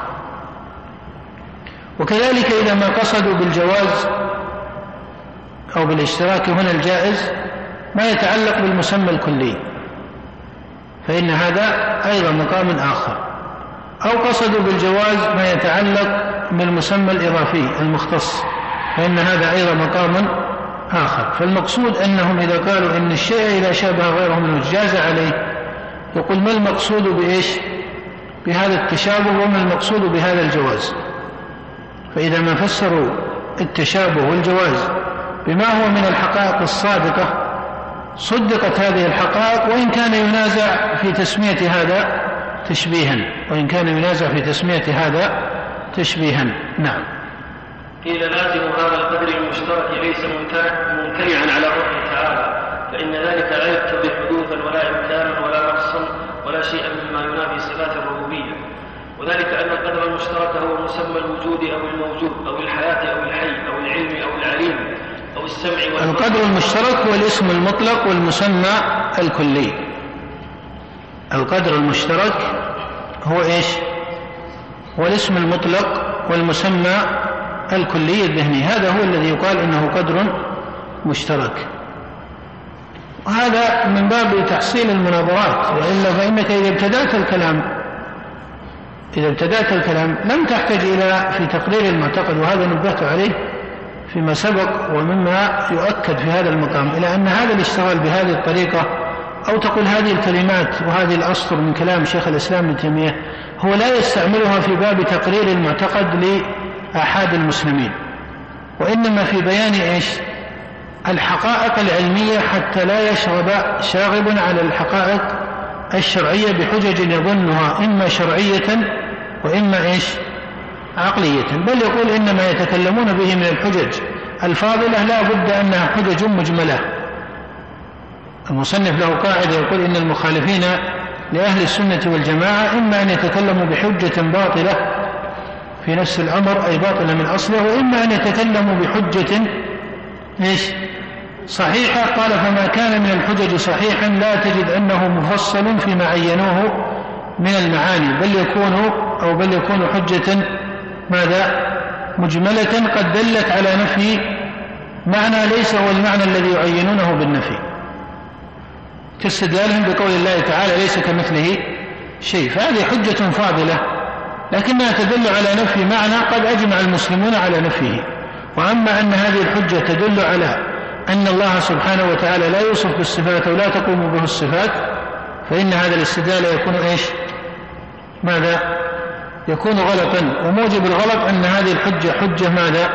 وكذلك إذا ما قصدوا بالجواز أو بالاشتراك هنا الجائز ما يتعلق بالمسمى الكلي فإن هذا أيضا مقام آخر، أو قصدوا بالجواز ما يتعلق بالمسمى الإضافي المختص فإن هذا أيضا مقام آخر. فالمقصود أنهم إذا قالوا إن الشيء إذا شابه غيره منه جاز عليه، يقول ما المقصود بإيش بهذا التشابه وما المقصود بهذا الجواز. فإذا ما فسروا التشابه والجواز بما هو من الحقائق الصادقة صدقت هذه الحقائق، وإن كان ينازع في تسمية هذا تشبيها، وإن كان ينازع في تسمية هذا تشبيها. نعم. قيل لازم هذا القدر المشترك ليس ممتنعا على الله تعالى، فإن ذلك لا يقتضي حدوثا ولا إمكانا ولا نقصا ولا شيئا مما ينافي صفات الربوبية، وذلك أن القدر المشترك هو مسمى الوجود أو الموجود أو الحياة أو الحي أو العلم أو العليم أو السمع والبصر. القدر المشترك هو الاسم المطلق والمسمى الكلي. القدر المشترك هو إيش؟ هو الاسم المطلق والمسمى الكلي الذهني، هذا هو الذي يقال إنه قدر مشترك. وهذا من باب تحصيل المناظرات، وإلا فإنك إذا ابتدأت الكلام لم تحتاج إلى في تقرير المعتقد، وهذا نبهت عليه فيما سبق ومما يؤكد في هذا المقام، إلى أن هذا الاشتغال بهذه الطريقة أو تقول هذه الكلمات وهذه الأسطر من كلام شيخ الإسلام ابن تيمية هو لا يستعملها في باب تقرير المعتقد لأحد المسلمين، وإنما في بيان إيش؟ الحقائق العلمية، حتى لا يشغب شاغب على الحقائق الشرعية بحجج يظنها إما شرعية وإما إيش؟ عقلية. بل يقول إنما يتكلمون به من الحجج الفاضلة لا بد أنها حجج مجملة. المصنف له قاعدة يقول إن المخالفين لأهل السنة والجماعة إما أن يتكلموا بحجة باطلة في نفس الأمر أي باطلة من أصله، وإما أن يتكلموا بحجة إيش؟ صحيحة. قال فما كان من الحجج صحيحا لا تجد أنه مفصل فيما عينوه من المعاني، بل يكون حجة ماذا؟ مجملة قد دلت على نفي معنى ليس هو المعنى الذي يعينونه بالنفي، كاستدلالهم بقول الله تعالى ليس كمثله شيء. فهذه حجة فاضلة لكنها تدل على نفي معنى قد أجمع المسلمون على نفيه. وأما أن هذه الحجة تدل على أن الله سبحانه وتعالى لا يوصف بالصفات أو لا تقوم به الصفات، فإن هذا الاستدلال يكون إيش؟ ماذا؟ يكون غلطا. وموجب الغلط أن هذه الحجة حجة ماذا؟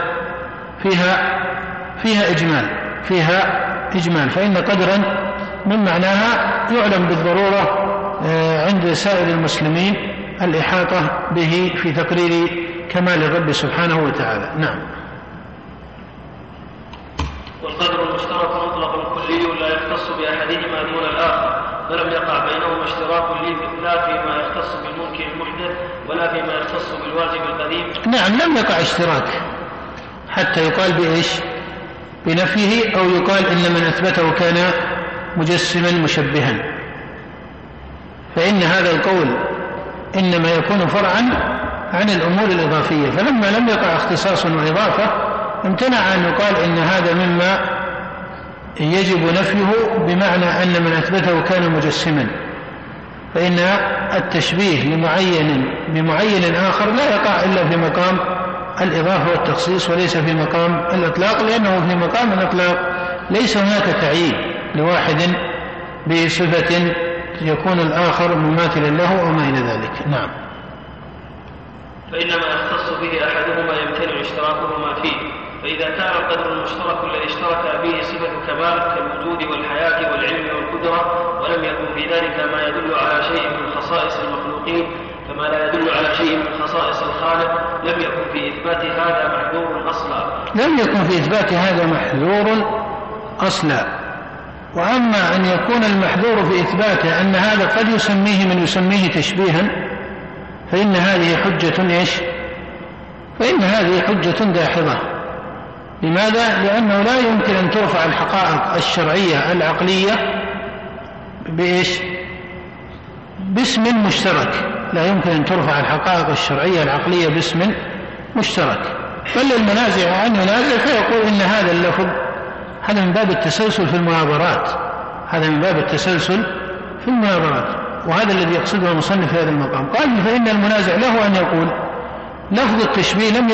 فيها إجمال، فإن قدرا من معناها يعلم بالضرورة عند سائر المسلمين الإحاطة به في تقرير كمال الرب سبحانه وتعالى. نعم. والقدر المشترك مطلق كلي لا يختص بأحدهما دون الآخر، فلم يقع بينهما اشتراك لا فيما يختص بالممكن المحدث ولا فيما يختص بالواجب القديم. نعم، لم يقع اشتراك حتى يقال بإيش؟ بنفيه، أو يقال إن من أثبته كان مجسما مشبها، فإن هذا القول إنما يكون فرعا عن الأمور الإضافية. فلما لم يقع اختصاص وإضافة امتنع أن يقال إن هذا مما يجب نفيه، بمعنى أن من أثبته كان مجسما، فإن التشبيه لمعين آخر لا يقع إلا في مقام الإضافة والتخصيص وليس في مقام الإطلاق، لأنه في مقام الإطلاق ليس هناك تعيين لواحد بصفة يكون الآخر مماثلا له أو ما إلى ذلك. نعم. فإنما يختص به أحدهما يمتنع اشتراكهما فيه، فإذا كان القدر المشترك الذي اشترك به صفة كمال كالوجود والحياة والعلم والقدرة، ولم يكن في ذلك ما يدل على شيء من خصائص المخلوقين كما لا يدل على شيء من خصائص الخالق، لم يكن في إثبات هذا محذور أصلا. وأما أن يكون المحذور في إثباته أن هذا قد يسميه من يسميه تشبيها فإن هذه حجة إيش؟ فإن هذه حجة داحضة. لماذا؟ لأنه لا يمكن أن ترفع الحقائق الشرعية العقلية بإيش؟ باسم مشترك. لا يمكن أن ترفع الحقائق الشرعية العقلية باسم مشترك. بل المنازع أن ينازع فيقول إن هذا اللفظ هذا من باب التسلسل في المناظرات، هذا من باب التسلسل في المناظرات، وهذا الذي يقصده المصنف في هذا المقام. قال فإن المنازع له أن يقول لفظ التشبيه لم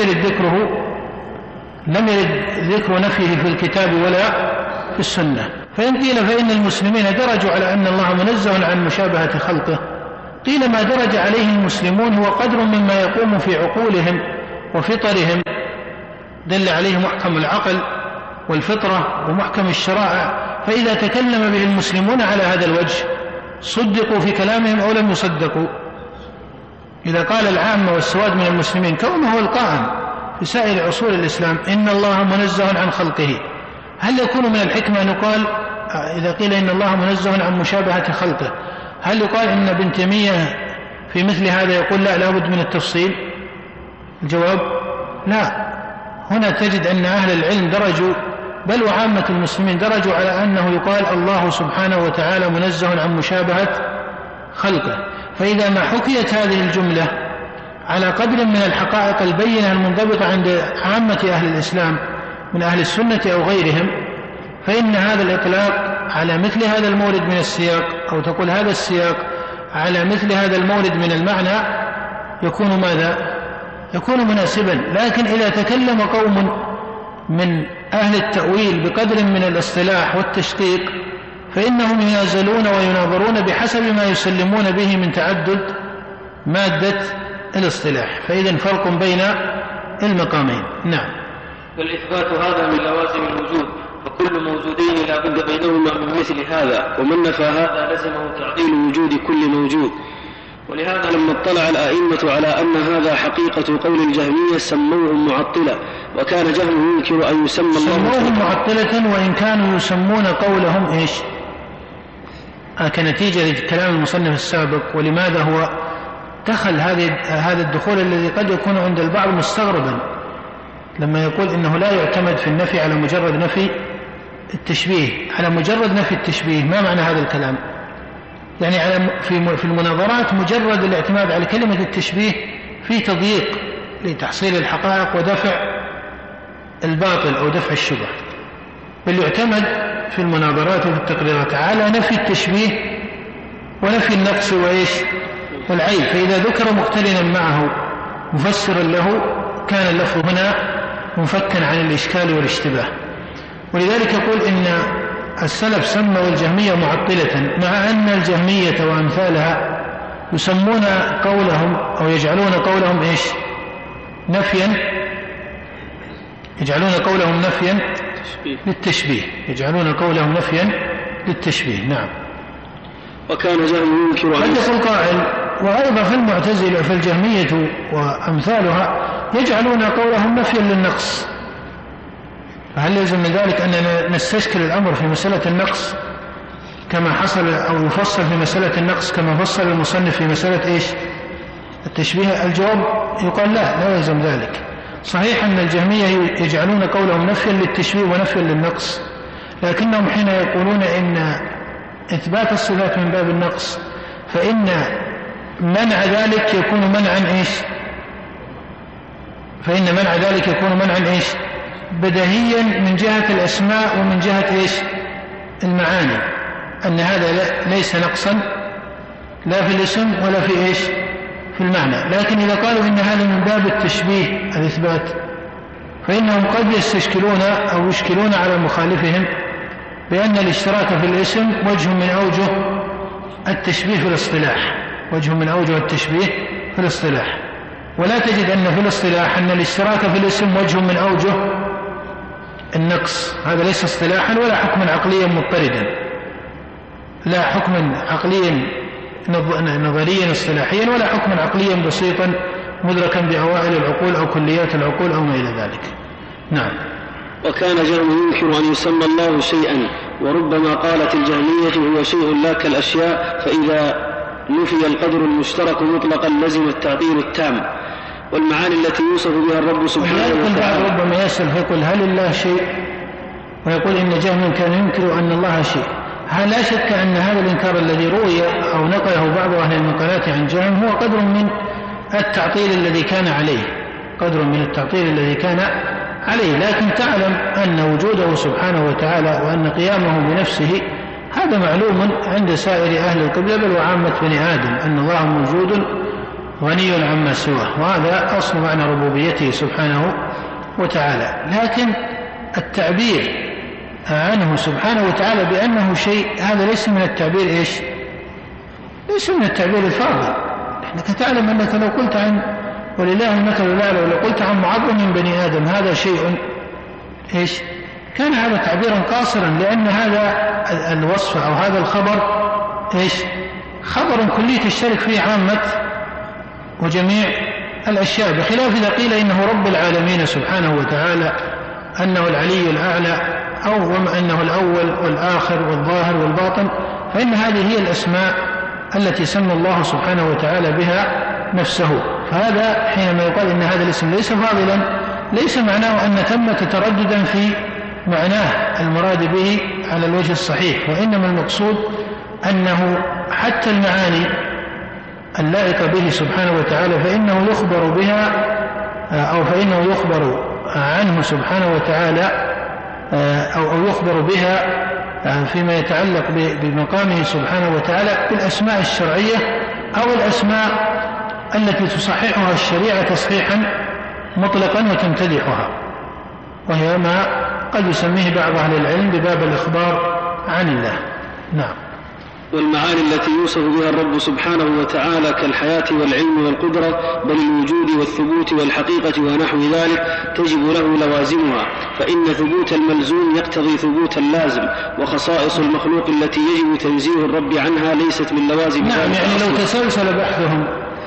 يرد ذكر نفيه في الكتاب ولا في السنة. فإن قيل فإن المسلمين درجوا على أن الله منزه عن مشابهة خلقه، قيل ما درج عليه المسلمون هو قدر مما يقوم في عقولهم وفطرهم، دل عليه محكم العقل والفطرة ومحكم الشرائع، فإذا تكلم به المسلمون على هذا الوجه صدقوا في كلامهم أو لم يصدقوا. إذا قال العامة والسواد من المسلمين كونه هو القائم في سائر عصور الإسلام إن الله منزه عن خلقه، هل يكون من الحكمة أن يقال إذا قيل إن الله منزه عن مشابهة خلقه هل يقال إن ابن تيمية في مثل هذا يقول لا لابد من التفصيل؟ الجواب لا. هنا تجد أن أهل العلم درجوا، بل وعامة المسلمين درجوا على أنه يقال الله سبحانه وتعالى منزه عن مشابهة خلقه. فإذا ما حكيت هذه الجملة على قدر من الحقائق البينة المنضبطة عند عامة أهل الإسلام من أهل السنة أو غيرهم، فإن هذا الإطلاق على مثل هذا المورد من السياق، أو تقول هذا السياق على مثل هذا المورد من المعنى، يكون ماذا؟ يكون مناسبا. لكن إذا تكلم قوم من أهل التأويل بقدر من الاصطلاح والتشقيق فإنهم ينازلون ويناظرون بحسب ما يسلمون به من تعدد مادة الاصطلاح. فإذا فرق بين المقامين. نعم. والإثبات هذا من لوازم الوجود، فكل موجودين لا بد بينهما من مثل هذا، ومن نفى هذا لزمه تعطيل وجود كل موجود. ولهذا لما اطلع الأئمة على أن هذا حقيقة قول الجهمية سموهم معطلة، وكان جهم ينكر أن يسمى الله سموهم معطلة، وإن كانوا يسمون قولهم إيش؟ كنتيجة لكلام المصنف السابق. ولماذا هو دخل هذا الدخول الذي قد يكون عند البعض مستغربا لما يقول إنه لا يعتمد في النفي على مجرد نفي التشبيه، على مجرد نفي التشبيه. ما معنى هذا الكلام؟ يعني في المناظرات مجرد الاعتماد على كلمة التشبيه في تضييق لتحصيل الحقائق ودفع الباطل أو دفع الشبه، بل يعتمد في المناظرات وفي التقريرات على نفي التشبيه ونفي النقص وإيش والعيب. فإذا ذكر مقترنا معه مفسرا له كان اللفظ هنا منفكا عن الإشكال والاشتباه. ولذلك يقول إن السلف سموا الجهمية معطلة، مع أن الجهمية وأمثالها يسمون قولهم أو يجعلون قولهم إيش؟ نفيا، يجعلون قولهم نفيا للتشبيه، يجعلون قولهم نفيا للتشبيه. نعم. وكان جهم ينكر قد يقول قائل وأيضا في المعتزلة في الجهمية وأمثالها يجعلون قولهم نفيا للنقص، فهل يلزم من ذلك أننا نستشكل الأمر في مسألة النقص كما حصل أو يفصل في مسألة النقص كما فصل المصنف في مسألة إيش؟ التشبيه؟ الجواب يقال لا يلزم ذلك. صحيح أن الجهمية يجعلون قولهم نفيا للتشبيه ونفيا للنقص، لكنهم حين يقولون إن إثبات الصفات من باب النقص فإن منع ذلك يكون منعا إيش؟ فإن منع ذلك يكون منعا إيش؟ بديهيا من جهة الأسماء ومن جهة إيش؟ المعاني، أن هذا ليس نقصا لا في الاسم ولا في إيش؟ في المعنى. لكن إذا قالوا إن هذا من باب التشبيه الإثبات فإنهم قد يستشكلون أو يشكلون على مخالفهم بأن الاشتراك في الاسم وجه من أوجه التشبيه في الاصطلاح، وجه من أوجه التشبيه في الاصطلاح، ولا تجد أن في الاصطلاح أن الاشتراك في الاسم وجه من أوجه النقص. هذا ليس اصطلاحا ولا حكما عقليا مضطردا، لا حكما عقليا نظريا اصطلاحيا ولا حكما عقليا بسيطا مدركا بأوائل العقول أو كليات العقول أو ما إلى ذلك. نعم. وكان جهم ينكر أن يسمى الله شيئا وربما قالت الجهمية هو شيء لا كالأشياء، فإذا نفي القدر المشترك مطلقا لزم التعطيل التام. والمعاني التي يوصف بها الرب سبحانه وتعالى. ربما يسأل فيقول هل الله شيء؟ ويقول إن جهم كان ينكر أن الله شيء. لا شك أن هذا الإنكار الذي روي أو نقله بعض أهل المقالات عن جهم هو قدر من التعطيل الذي كان عليه، لكن تعلم أن وجوده سبحانه وتعالى وأن قيامه بنفسه هذا معلوم عند سائر أهل القبلة بل وعامة بني آدم، أن الله موجود غني عما سواه، وهذا أصل معنى ربوبيته سبحانه وتعالى. لكن التعبير عنه سبحانه وتعالى بأنه شيء هذا ليس من التعبير ليس من التعبير الفاضل. لأنك تعلم أنك لو قلت عن ولله المثل الأعلى ولو قلت عن معظم من بني آدم هذا شيء كان هذا تعبيرا قاصرا، لأن هذا الوصف أو هذا الخبر خبر كلي تشترك فيه عامة وجميع الأشياء، بخلاف إذا قيل إنه رب العالمين سبحانه وتعالى، أنه العلي الأعلى، أو أنه الأول والآخر والظاهر والباطن، فإن هذه هي الأسماء التي سمى الله سبحانه وتعالى بها نفسه. فهذا حينما يقال إن هذا الاسم ليس فاضلا ليس معناه أن ثمة ترددا في معناه المراد به على الوجه الصحيح، وإنما المقصود أنه حتى المعاني اللائقة به سبحانه وتعالى فإنه يخبر بها أو فإنه يخبر عنه سبحانه وتعالى أو يخبر بها فيما يتعلق بمقامه سبحانه وتعالى بالأسماء الشرعية أو الأسماء التي تصححها الشريعة تصحيحا مطلقا وتمتدحها، وهي ما قد يسميه بعض أهل العلم بباب الإخبار عن الله. نعم. والمعاني التي يوصف بها الرب سبحانه وتعالى كالحياة والعلم والقدرة بل الوجود والثبوت والحقيقة ونحو ذلك تجب له لوازمها، فإن ثبوت الملزوم يقتضي ثبوت اللازم، وخصائص المخلوق التي يجب تنزيه الرب عنها ليست من لوازم. نعم، يعني لو تسلسل بحثهم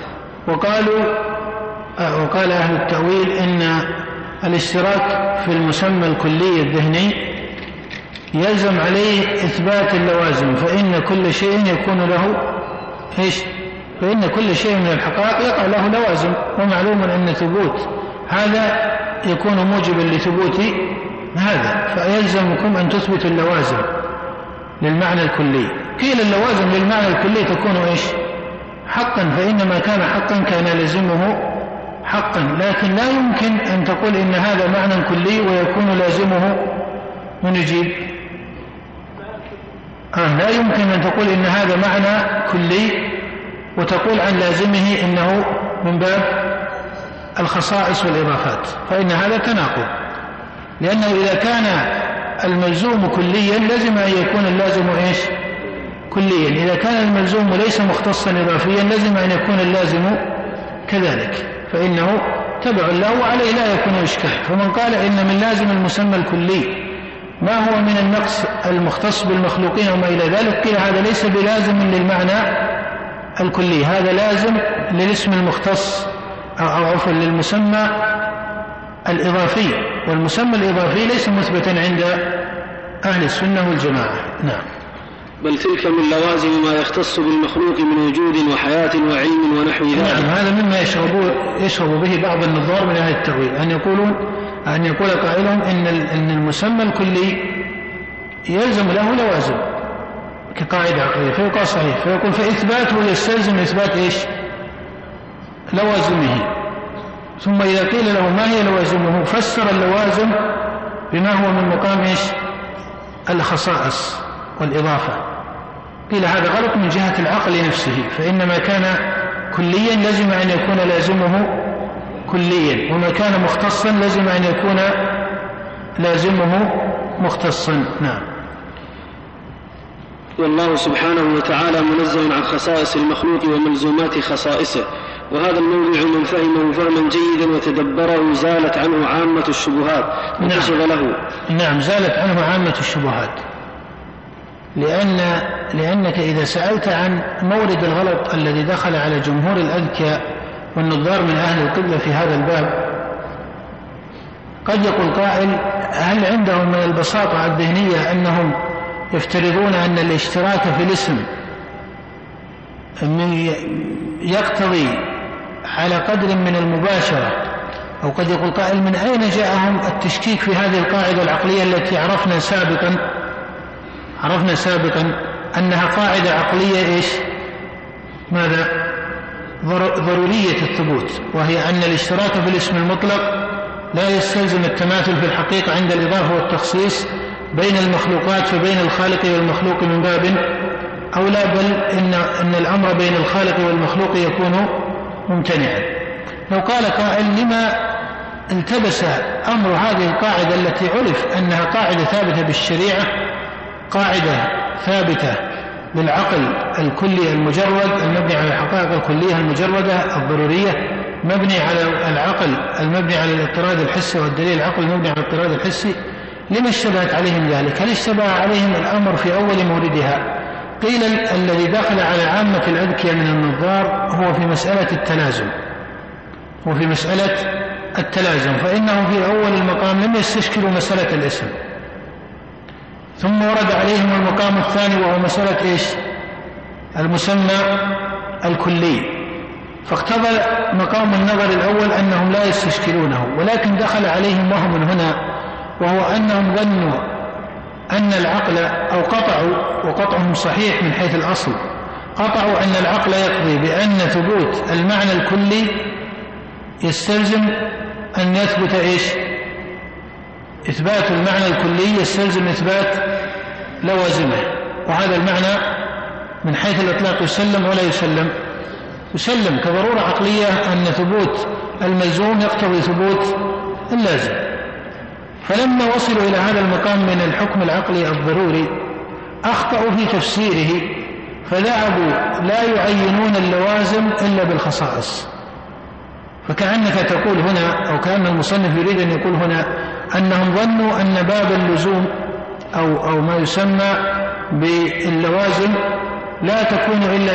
وقال أهل التأويل إن الاشتراك في المسمى الكلي الذهني يلزم عليه إثبات اللوازم، فإن كل شيء يكون له فإن كل شيء من الحقائق يقع له لوازم، ومعلوم أن ثبوت هذا يكون موجبا لثبوت هذا، فيلزمكم أن تثبتوا اللوازم للمعنى الكلي. قيل اللوازم للمعنى الكلي تكون حقا، فإنما كان حقا كان لازمه حقا، لكن لا يمكن أن تقول إن هذا معنى كلي ويكون لازمه من يجيب لا يمكن أن تقول إن هذا معنى كلي وتقول عن لازمه إنه من باب الخصائص والإضافات، فإن هذا تناقض، لأنه إذا كان الملزوم كليا لازم أن يكون اللازم كليا، إذا كان الملزوم ليس مختصا إضافيا لازم أن يكون اللازم كذلك، فإنه تبع له وعليه لا يكون إشكال. فمن قال إن من لازم المسمى الكلي ما هو من النقص المختص بالمخلوقين وما إلى ذلك، قيل هذا ليس بلازم للمعنى الكلي، هذا لازم للاسم المختص أو عفوا للمسمى الإضافي، والمسمى الإضافي ليس مثبتا عند أهل السنة والجماعة. نعم. بل تلك من لوازم ما يختص بالمخلوق من وجود وحياة وعلم ونحو ذلك. نعم، هذا مما يشرب به بعض النظار من أهل التأويل، أن يقول قائلهم إن المسمى الكلي يلزم له لوازم كقاعدة عقلية، فيقال صحيح، فيقول فإثباته يستلزم إثبات لوازمه، ثم إذا قيل له ما هي لوازمه فسر اللوازم بما هو من مقام الخصائص والإضافة. قيل هذا غلط من جهة العقل نفسه، فإنما كان كليا لازم أن يكون لازمه كليا، وما كان مختصا لازم أن يكون لازمه مختصا. نعم. والله سبحانه وتعالى منزه عن خصائص المخلوق وملزومات خصائصه، وهذا الموضع من فهمه فهما جيدا وتدبره زالت عنه عامة الشبهات وكشف له. نعم، زالت عنه عامة الشبهات، لأنك إذا سألت عن مورد الغلط الذي دخل على جمهور الأذكياء والنظار من أهل القبلة في هذا الباب، قد يقول قائل هل عندهم من البساطة الذهنية أنهم يفترضون أن الاشتراك في الاسم يقتضي على قدر من المباشرة، أو قد يقول قائل من أين جاءهم التشكيك في هذه القاعدة العقلية التي عرفنا سابقا أنها قاعدة عقلية ماذا؟ ضرورية الثبوت، وهي أن الاشتراك في الاسم المطلق لا يستلزم التماثل في الحقيقة عند الإضافة والتخصيص بين المخلوقات، فبين الخالق والمخلوق من باب أولى، بل إن الأمر بين الخالق والمخلوق يكون ممتنعا. لو قال قائل لما التبس أمر هذه القاعدة التي عرف أنها قاعدة ثابتة بالشريعة، قاعدة ثابتة بالعقل الكلي المجرد المبني على الحقائق الكلية المجردة الضرورية، مبني على العقل المبني على الاضطراد الحسي والدليل العقل المبني على الاضطراد الحسي، لما اشتبهت عليهم ذلك؟ هل اشتبه عليهم الأمر في أول موردها؟ قيل الذي دخل على عامة الأذكية من النظار هو في مسألة التلازم، فإنه في أول المقام لم يستشكلوا مسألة الاسم، ثم ورد عليهم المقام الثاني وهو مسألة المسمى الكلي، فاقتضى مقام النظر الأول أنهم لا يستشكلونه، ولكن دخل عليهم وهم هنا، وهو أنهم ظنوا أن العقل، أو قطعوا، وقطعهم صحيح من حيث الأصل، قطعوا أن العقل يقضي بأن ثبوت المعنى الكلي يستلزم أن يثبت إثبات المعنى الكلي يستلزم إثبات لوازمه، وهذا المعنى من حيث الإطلاق يسلم ولا يسلم كضرورة عقلية أن ثبوت الملزوم يقتضي ثبوت اللازم. فلما وصلوا إلى هذا المقام من الحكم العقلي الضروري أخطأوا في تفسيره، فذهبوا لا يعينون اللوازم إلا بالخصائص. فكأنك تقول هنا، أو كأن المصنف يريد أن يقول هنا أنهم ظنوا أن باب اللزوم أو ما يسمى باللوازم لا تكون إلا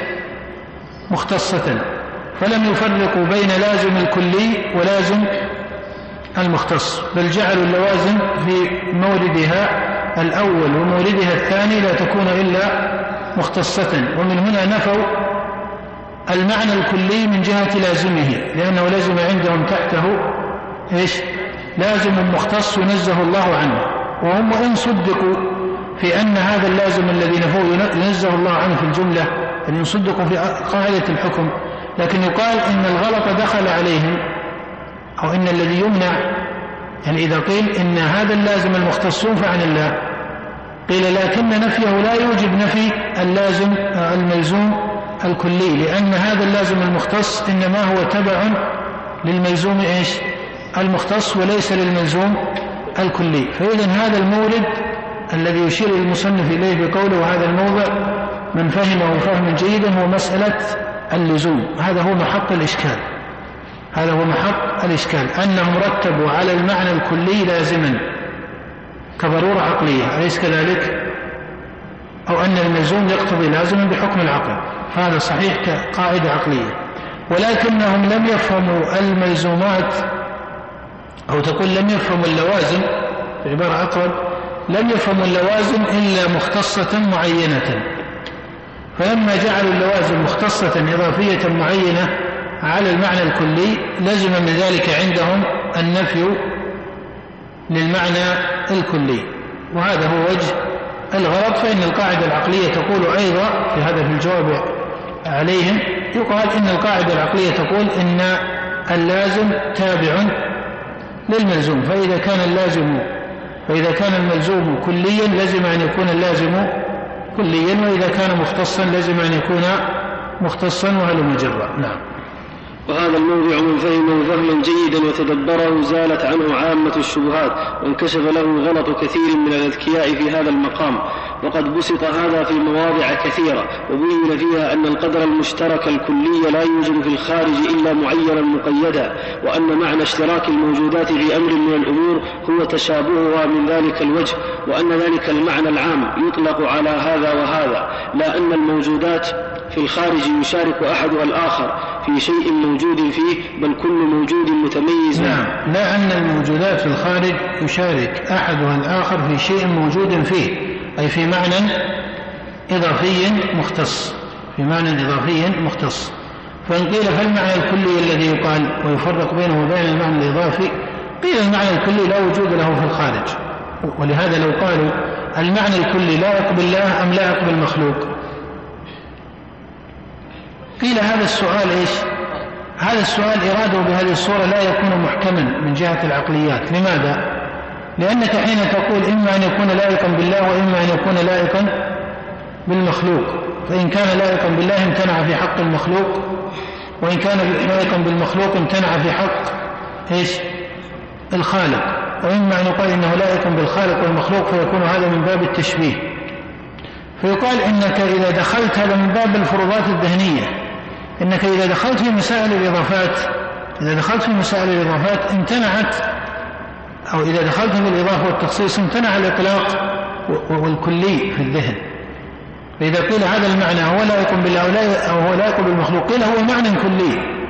مختصة، فلم يفرقوا بين لازم الكلي ولازم المختص، بل جعلوا اللوازم في موردها الأول وموردها الثاني لا تكون إلا مختصة، ومن هنا نفوا المعنى الكلي من جهة لازمه، لأنه لازم عندهم تحته لازم مختص ينزه الله عنه، وهم وإن صدقوا في أن هذا اللازم الذي نفوه ينزه الله عنه في الجملة، أن يصدقوا في قاعدة الحكم، لكن يقال إن الغلط دخل عليهم، أو إن الذي يمنع، يعني إذا قيل إن هذا اللازم المختص ينفع عن الله، قيل لكن نفيه لا يوجب نفي اللازم الملزوم الكلي، لأن هذا اللازم المختص إنما هو تبع للملزوم المختص وليس للملزوم الكلي. فإذن هذا المورد الذي يشير المصنف إليه بقوله وهذا الموضع من فهمه فهما جيدا هو مسألة اللزوم، هذا هو محط الإشكال، أنهم رتبوا على المعنى الكلي لازما كضرورة عقلية، أليس كذلك؟ أو أن الملزوم يقتضي لازما بحكم العقل، فهذا صحيح كقاعدة عقلية، ولكنهم لم يفهموا الملزومات، أو تقول لم يفهموا اللوازم بعبارة أقرب، لم يفهموا اللوازم إلا مختصة معينة، فلما جعلوا اللوازم مختصة إضافية معينة على المعنى الكلي لزم من ذلك عندهم النفي للمعنى الكلي، وهذا هو وجه الغلط. فإن القاعدة العقلية تقول أيضا في هذا في الجواب عليهم، يقال إن القاعدة العقلية تقول إن اللازم تابع للملزوم، فإذا كان الملزوم كليا لزم أن يكون اللازم كليا، وإذا كان مختصا لزم أن يكون مختصا، وهل مجرى. نعم. وهذا الموضع من فهمه فهما جيدا وتدبره زالت عنه عامة الشبهات، وانكشف له غلط كثير من الأذكياء في هذا المقام، وقد بسط هذا في مواضع كثيرة، وبين فيها أن القدر المشترك الكلي لا يوجد في الخارج إلا معينا مقيدا، وأن معنى اشتراك الموجودات في أمر من الأمور هو تشابهها من ذلك الوجه، وأن ذلك المعنى العام يطلق على هذا وهذا، لا أن الموجودات في الخارج يشارك أحدها الآخر في شيء موجود فيه، بل كل موجود متميز. نعم، لا أن الموجودات في الخارج يشارك أحدها الآخر في شيء موجود فيه، أي في معنى إضافي مختص، في معنى إضافي مختص. فإن قيل فالمعنى الكلي الذي يقال ويفرق بينه وبين المعنى الإضافي، قيل المعنى الكلي لا وجود له في الخارج. ولهذا لو قالوا المعنى الكلي لائق بالله أم لائق بالمخلوق، قيل هذا السؤال إيش؟ هذا السؤال إراده بهذه الصورة لا يكون محكما من جهة العقليات. لماذا؟ لأنك حين تقول إما أن يكون لائقا بالله وإما أن يكون لائقا بالمخلوق، فإن كان لائقا بالله امتنع في حق المخلوق، وإن كان لائقا بالمخلوق امتنع في حق إيش؟ الخالق. وإما أن يقال إنه لائق بالخالق والمخلوق فيكون هذا من باب التشبيه. فيقال إنك إذا دخلت، هذا من باب الفروضات الذهنية، إنك إذا دخلت في مسائل الإضافات امتنعت، أو إذا دخلت في الإضافة والتخصيص امتنع الإطلاق والكلي في الذهن. فإذا قيل هذا المعنى هو لائق بالله أو هو لائق بالمخلوق، قيل هو معنى كلي.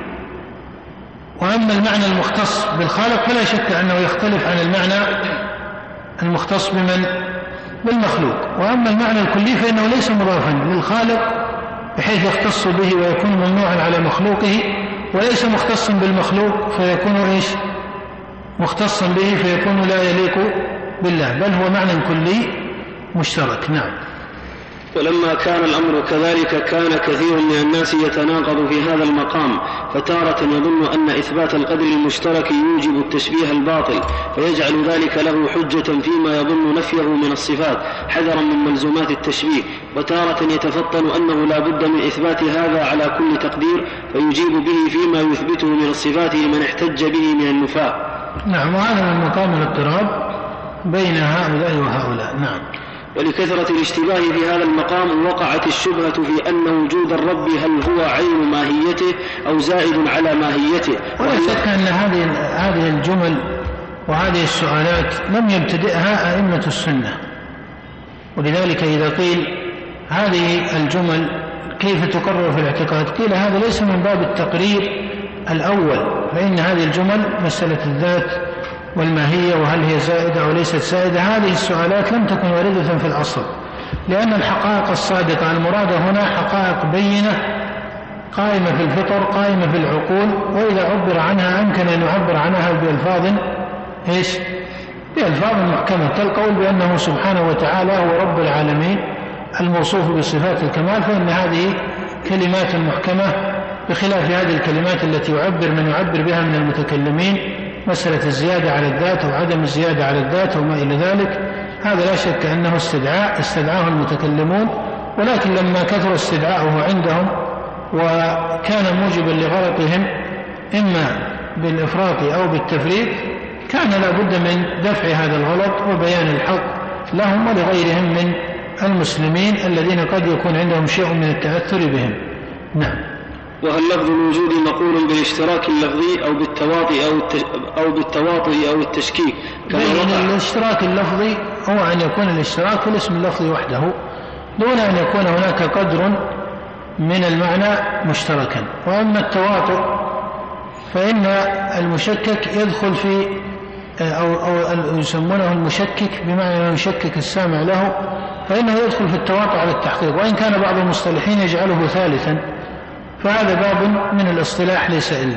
وأما المعنى المختص بالخالق فلا شك أنه يختلف عن المعنى المختص بالمخلوق. وأما المعنى الكلي فإنه ليس مضافا للخالق بحيث يختص به ويكون ممنوعا على مخلوقه، وليس مختصا بالمخلوق فيكون إيش؟ مختصا به فيكون لا يليق بالله، بل هو معنى كلي مشترك. نعم. ولما كان الأمر كذلك كان كثير من الناس يتناقض في هذا المقام، فتارة يظن أن إثبات القدر المشترك يوجب التشبيه الباطل فيجعل ذلك له حجة فيما يظن نفيه من الصفات حذرا من ملزومات التشبيه، وتارة يتفطن أنه لا بد من إثبات هذا على كل تقدير فيجيب به فيما يثبته من الصفات لمن احتج به من النفاة. نعم. وهذا من مقام الاضطراب بين هؤلاء وهؤلاء. نعم. ولكثرة الاشتباه في هذا المقام وقعت الشبهة في أن وجود الرب هل هو عين ماهيته أو زائد على ماهيته. ولا شك أن هذه الجمل وهذه السؤالات لم يبتدئها أئمة السنة، ولذلك إذا قيل هذه الجمل كيف تقرر في الاعتقاد، قيل هذا ليس من باب التقرير الأول، فإن هذه الجمل مسألة الذات والماهية وهل هي زائدة أو ليست زائدة، هذه السؤالات لم تكن واردة في الأصل، لأن الحقائق الصادقة المرادة هنا حقائق بينة قائمة في الفطر قائمة في العقول، وإذا عبر عنها أمكن أن يعبر عنها بألفاظ إيش؟ بألفاظ محكمة، كالقول بأنه سبحانه وتعالى هو رب العالمين الموصوف بصفات الكمال، فإن هذه كلمات محكمة بخلاف هذه الكلمات التي يعبر من يعبر بها من المتكلمين، مسألة الزيادة على الذات أو عدم الزيادة على الذات وما إلى ذلك. هذا لا شك أنه استدعاه المتكلمون، ولكن لما كثر استدعاؤه عندهم وكان موجبا لغلطهم إما بالإفراط أو بالتفريط، كان لا بد من دفع هذا الغلط وبيان الحق لهم ولغيرهم من المسلمين الذين قد يكون عندهم شيء من التأثر بهم. نعم. وهل لفظ الوجود مقول بالاشتراك اللفظي أو بالتواطؤ أو التشكيك؟ الاشتراك اللفظي هو أن يكون الاشتراك في الاسم اللفظي وحده دون أن يكون هناك قدر من المعنى مشتركا. وأما التواطؤ فإن المشكك يدخل في أو يسمونه المشكك بمعنى أن يشكك السامع له، فإنه يدخل في التواطؤ على التحقيق، وإن كان بعض المصطلحين يجعله ثالثا، فهذا باب من الاصطلاح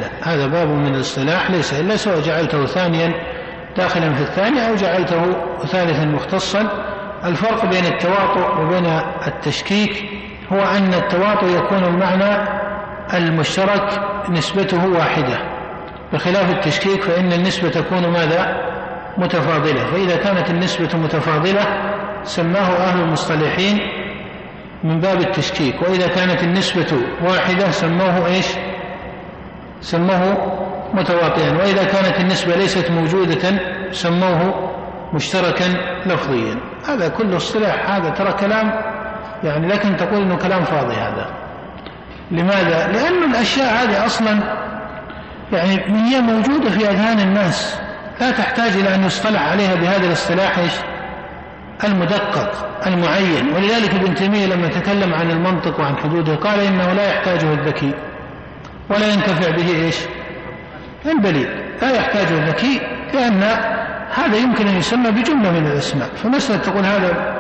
ليس إلا سواء جعلته ثانيا داخلا في الثاني أو جعلته ثالثا مختصا. الفرق بين التواطؤ وبين التشكيك هو أن التواطؤ يكون المعنى المشترك نسبته واحدة، بخلاف التشكيك فإن النسبة تكون ماذا؟ متفاضلة. فإذا كانت النسبة متفاضلة سماه أهل المصطلحين من باب التشكيك، وإذا كانت النسبة واحدة سموه إيش؟ سموه متواطئا، وإذا كانت النسبة ليست موجودة سموه مشتركا لفظيا. هذا كله اصطلاح، هذا ترى كلام يعني، لكن تقول إنه كلام فاضي هذا. لماذا؟ لأن الأشياء هذه أصلا يعني هي موجودة في أذهان الناس، لا تحتاج إلى أن يصطلح عليها بهذا الاصطلاح إيش؟ المدقق المعين. ولذلك ابن تيمية لما تكلم عن المنطق وعن حدوده قال إنه لا يحتاجه الذكي ولا ينتفع به إيش؟ البليد. لا يحتاجه الذكي لأن هذا يمكن أن يسمى بجملة من الأسماء. فمثلا تقول هذا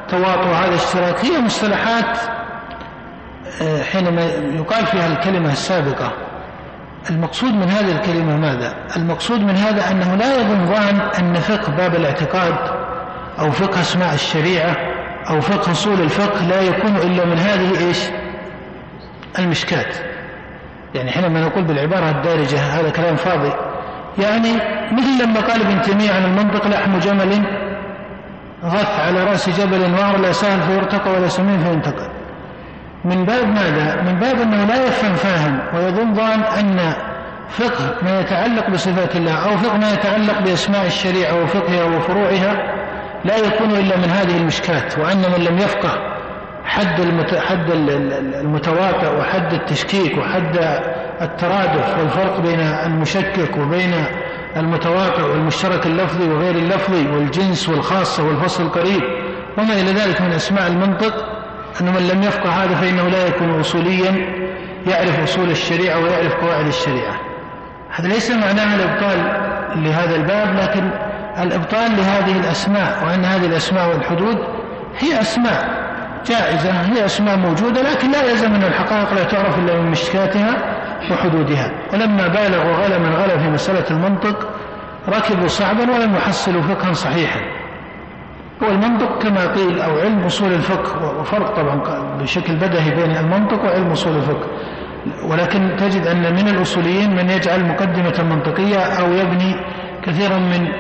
تواطؤ هذا اشتراك، هي مصطلحات حينما يقال فيها الكلمة السابقة. المقصود من هذه الكلمة ماذا؟ المقصود من هذا أنه لا يظن ظان أن فقه باب الاعتقاد أو فقه أسماء الشريعة أو فقه أصول الفقه لا يكون إلا من هذه المشكات. يعني حينما نقول بالعبارة الدارجة هذا كلام فاضي، يعني مثل لما قال ابن تيمية عن المنطق: لحم جمل غث على رأس جبل وار لا سهل فيرتقى ولا سمين فينتقى. من باب ماذا؟ من باب أنه لا يفهم فاهم ويظن ظان أن فقه ما يتعلق بصفات الله أو فقه ما يتعلق بأسماء الشريعة وفقهها وفروعها لا يكون إلا من هذه المشكات، وأن من لم يفقه حد المتواطئ وحد التشكيك وحد الترادف والفرق بين المشكك وبين المتواطئ والمشترك اللفظي وغير اللفظي والجنس والخاصة والفصل القريب وما إلى ذلك من أسماء المنطق، أن من لم يفقه هذا فإنه لا يكون أصوليا يعرف أصول الشريعة ويعرف قواعد الشريعة. هذا ليس معناه الإبطال لهذا الباب، لكن الإبطال لهذه الأسماء، وأن هذه الأسماء والحدود هي أسماء جائزة، هي أسماء موجودة، لكن لا يلزم أن الحقائق لا تعرف إلا من مشكاتها وحدودها. ولما بالغوا غلا من غلا في مسألة المنطق ركبوا صعبا ولم يحصلوا فقها صحيحا. والمنطق كما قيل أو علم أصول الفقه، وفرق طبعا بشكل بدهي بين المنطق وعلم أصول الفقه، ولكن تجد أن من الأصوليين من يجعل مقدمة منطقية أو يبني كثيرا من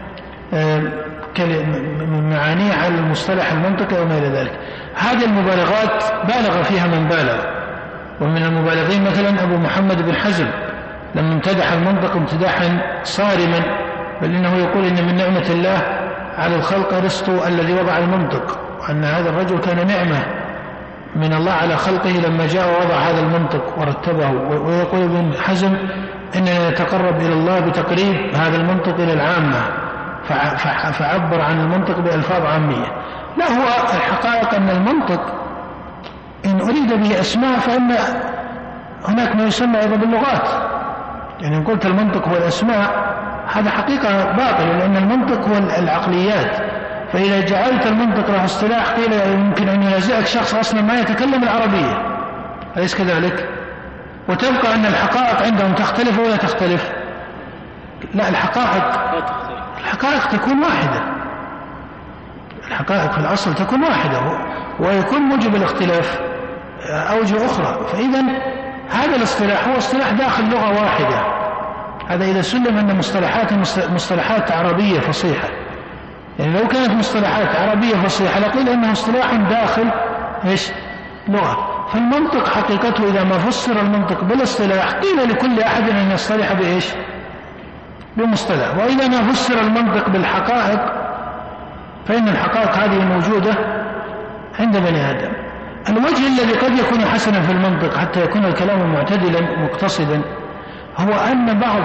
معانيه على المصطلح المنطقي وما إلى ذلك. هذه المبالغات بالغ فيها من بالغ، ومن المبالغين مثلا أبو محمد بن حزم لما امتدح المنطق امتداحا صارما، بل إنه يقول إن من نعمة الله على الخلق أرسطو الذي وضع المنطق، وأن هذا الرجل كان نعمة من الله على خلقه لما جاء ووضع هذا المنطق ورتبه. ويقول ابن حزم إننا نتقرب إلى الله بتقريب هذا المنطق إلى العامة، فعبر عن المنطق بألفاظ عامية. لا، هو الحقائق أن المنطق إن أريد به أسماء فإن هناك ما يسمى أيضا باللغات. يعني إن قلت المنطق هو الأسماء هذا حقيقة باطل، لأن المنطق هو العقليات. فإذا جعلت المنطق له اصطلاح قيل يمكن أن ينازعك شخص أصلا ما يتكلم العربية، أليس كذلك؟ وتبقى أن الحقائق عندهم تختلف ولا تختلف؟ لا، الحقائق تكون واحدة، الحقائق في الأصل تكون واحدة، ويكون موجب الاختلاف أوجه أخرى. فإذا هذا الاصطلاح هو اصطلاح داخل لغة واحدة. هذا إذا سلم أن مصطلحات عربية فصيحة. يعني لو كانت مصطلحات عربية فصيحة لقيل أنه اصطلاح داخل لغة. فالمنطق حقيقته إذا ما فسر المنطق بالاصطلاح قيل لكل أحد أن يصطلح بمصطلح. وإذا ما فسر المنطق بالحقائق فإن الحقائق هذه موجودة عند بني آدم. الوجه الذي قد يكون حسنا في المنطق حتى يكون الكلام معتدلا مقتصدا هو أن بعض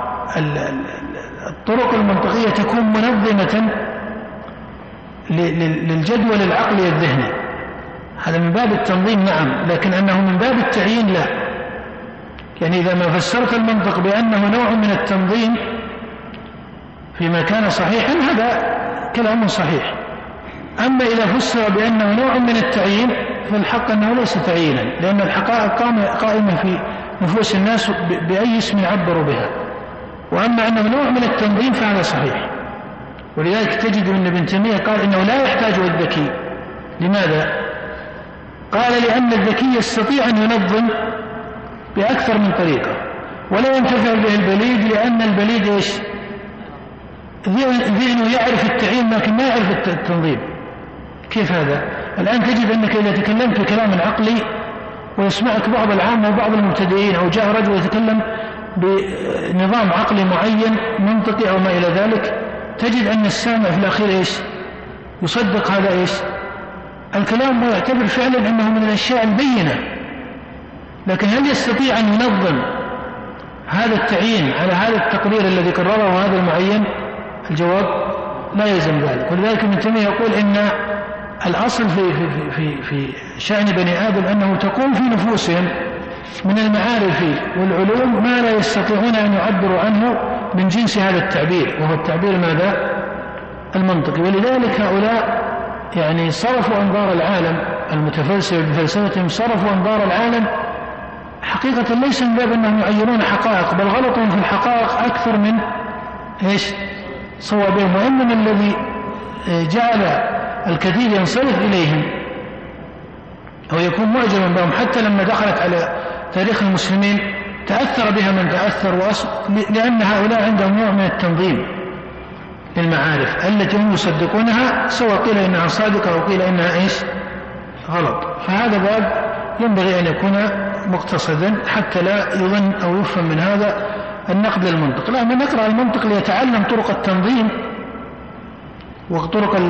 الطرق المنطقية تكون منظمة للجدول العقلي الذهني. هذا من باب التنظيم نعم، لكن أنه من باب التعيين لا. يعني إذا ما فسرت المنطق بأنه نوع من التنظيم فيما كان صحيحا هذا كلام صحيح. أما إذا فسر بأنه نوع من التعيين فالحق أنه ليس تعيينا، لأن الحقائق قائمة في نفوس الناس بأي اسم عبروا بها. وأما أنه نوع من التنظيم فهذا صحيح. ولذلك تجد أن ابن تيمية قال إنه لا يحتاج الذكي. لماذا؟ قال لأن الذكي يستطيع أن ينظم بأكثر من طريقة، ولا ينتفع به البليد، لأن البليد ذهنه يعرف التعيين لكن ما يعرف التنظيم. كيف هذا؟ الآن تجد أنك إذا تكلمت بكلام عقلي ويسمعك بعض العامة وبعض المبتدئين، أو جاء رجل يتكلم بنظام عقلي معين منطقي أو ما إلى ذلك، تجد أن السامع في الأخير يصدق هذا الكلام ويعتبر فعلا أنه من الأشياء البينة. لكن هل يستطيع أن ينظم هذا التعيين على هذا التقرير الذي قرره هذا المعين؟ الجواب لا يلزم ذلك. ولذلك ابن تيمية يقول إن الأصل في شأن بني آدم أنه تقوم في نفوسهم من المعارف والعلوم ما لا يستطيعون أن يعبروا عنه من جنس هذا التعبير، وهو التعبير ماذا؟ المنطقي. ولذلك هؤلاء يعني صرفوا أنظار العالم، المتفلسفة بفلسفتهم صرفوا أنظار العالم حقيقة ليس من باب أنهم يعينون حقائق، بل غلطوا في الحقائق أكثر من صوابهم. وإنما الذي جعل الكثير ينصرف إليهم أو يكون معجبا بهم حتى لما دخلت على تاريخ المسلمين تأثر بها من تأثر، لأن هؤلاء عندهم نوع من التنظيم للمعارف التي هم يصدقونها، سواء قيل إنها صادقة أو قيل إنها غلط. فهذا باب ينبغي أن يكون مقتصدا حتى لا يظن أو يفهم من هذا النقد للمنطق. لا، من يقرأ المنطق ليتعلم طرق التنظيم وطرق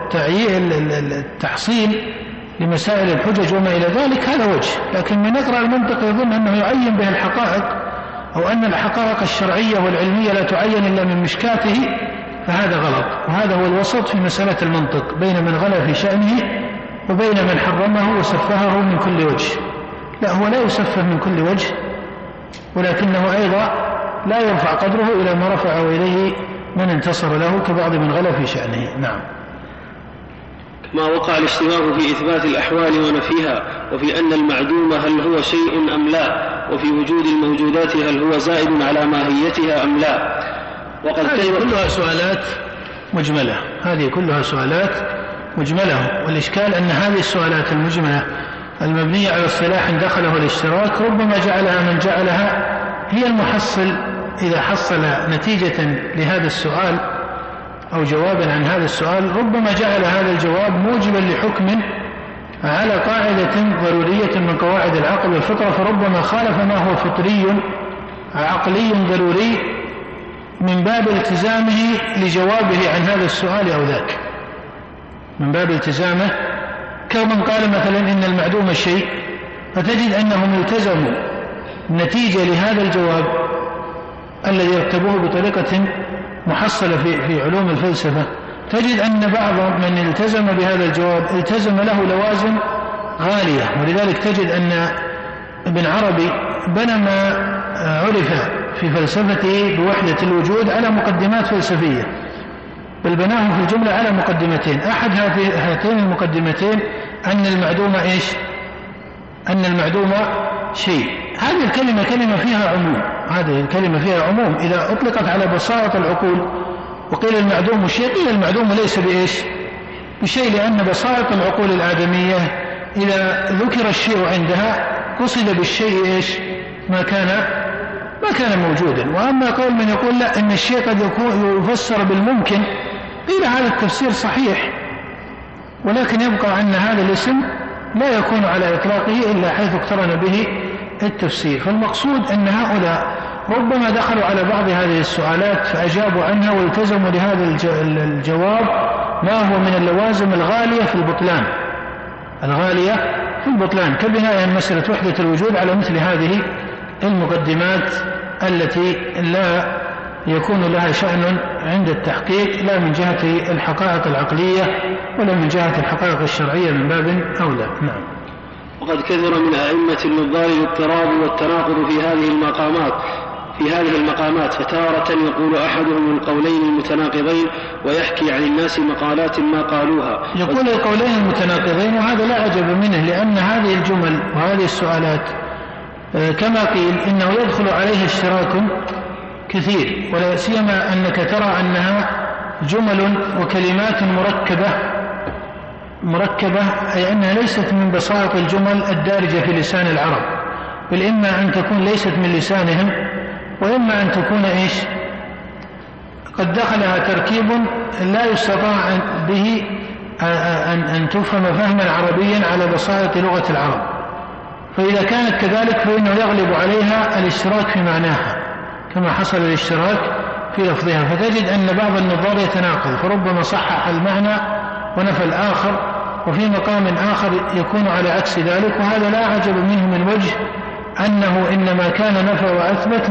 التحصيل لمسائل الحجج وما إلى ذلك، هذا وجه. لكن من يقرأ المنطق يظن أنه يعين به الحقائق، أو أن الحقائق الشرعية والعلمية لا تعين إلا من مشكاته، فهذا غلط. وهذا هو الوسط في مسألة المنطق بين من غلا في شأنه وبين من حرمه وسفهه من كل وجه. لا، هو لا يسفه من كل وجه، ولكنه أيضا لا يرفع قدره إلى ما رفعه إليه من انتصر له كبعض من غلا في شأنه. نعم. ما وقع الاشتباه في إثبات الأحوال ونفيها، وفي أن المعدوم هل هو شيء أم لا، وفي وجود الموجودات هل هو زائد على ماهيتها أم لا. وقد هذه كلها سؤالات مجملة، هذه كلها سؤالات مجملة. والإشكال أن هذه السؤالات المجملة المبنية على اصطلاح دخله الاشتراك ربما جعلها من جعلها هي المحصل إذا حصل نتيجة لهذا السؤال أو جوابا عن هذا السؤال، ربما جعل هذا الجواب موجبا لحكم على قاعدة ضرورية من قواعد العقل والفطرة، فربما خالف ما هو فطري عقلي ضروري من باب التزامه لجوابه عن هذا السؤال أو ذاك، من باب التزامه. كمن قال مثلا إن المعدوم شيء، فتجد أنهم التزموا نتيجة لهذا الجواب الذي يرتبوه بطريقة محصلة في علوم الفلسفة، تجد أن بعض من التزم بهذا الجواب التزم له لوازم غالية. ولذلك تجد أن ابن عربي بنى ما عرف في فلسفته بوحدة الوجود على مقدمات فلسفية، بل بناه في الجملة على مقدمتين. أحد هاتين المقدمتين أن المعدوم أن المعدوم شيء. هذه الكلمة كلمة فيها عموم، هذه الكلمة فيها عموم. إذا أطلقت على بساطة العقول وقيل المعدوم شيء، قيل المعدوم ليس بشيء، لأن بساطة العقول الآدمية إذا ذكر الشيء عندها قصد بالشيء ما كان موجودا. وأما قول من يقول لا، إن الشيء قد يفسر بالممكن، قيل هذا التفسير صحيح، ولكن يبقى أن هذا الاسم لا يكون على إطلاقه إلا حيث اقترن به التفسير. فالمقصود أن هؤلاء ربما دخلوا على بعض هذه السؤالات فأجابوا عنها والتزموا لهذا الجواب ما هو من اللوازم الغالية في البطلان، كبناء مسألة وحدة الوجود على مثل هذه المقدمات التي لا يكون لها شأن عند التحقيق، لا من جهة الحقائق العقلية ولا من جهة الحقائق الشرعية من باب أولى. نعم. وقد كثر من أئمة النظار الاضطراب والتناقض في هذه المقامات، فتارة يقول أحدهم القولين المتناقضين ويحكي عن الناس مقالات ما قالوها. يقول القولين المتناقضين، وهذا لا عجب منه، لأن هذه الجمل وهذه السؤالات كما قيل إنه يدخل عليها اشتراك كثير، ولا سيما أنك ترى أنها جمل وكلمات مركبة، أي أنها ليست من بساط الجمل الدارجة في لسان العرب، بل إما أن تكون ليست من لسانهم، وإما أن تكون قد دخلها تركيب لا يستطاع به أن تفهم فهما عربيا على بساطة لغة العرب. فإذا كانت كذلك فإنه يغلب عليها الاشتراك في معناها كما حصل الاشتراك في لفظها، فتجد أن بعض النظار يتناقض، فربما صحح المعنى ونفى الآخر، وفي مقام آخر يكون على عكس ذلك. وهذا لا عجب منه من وجه أنه إنما كان نفى وأثبت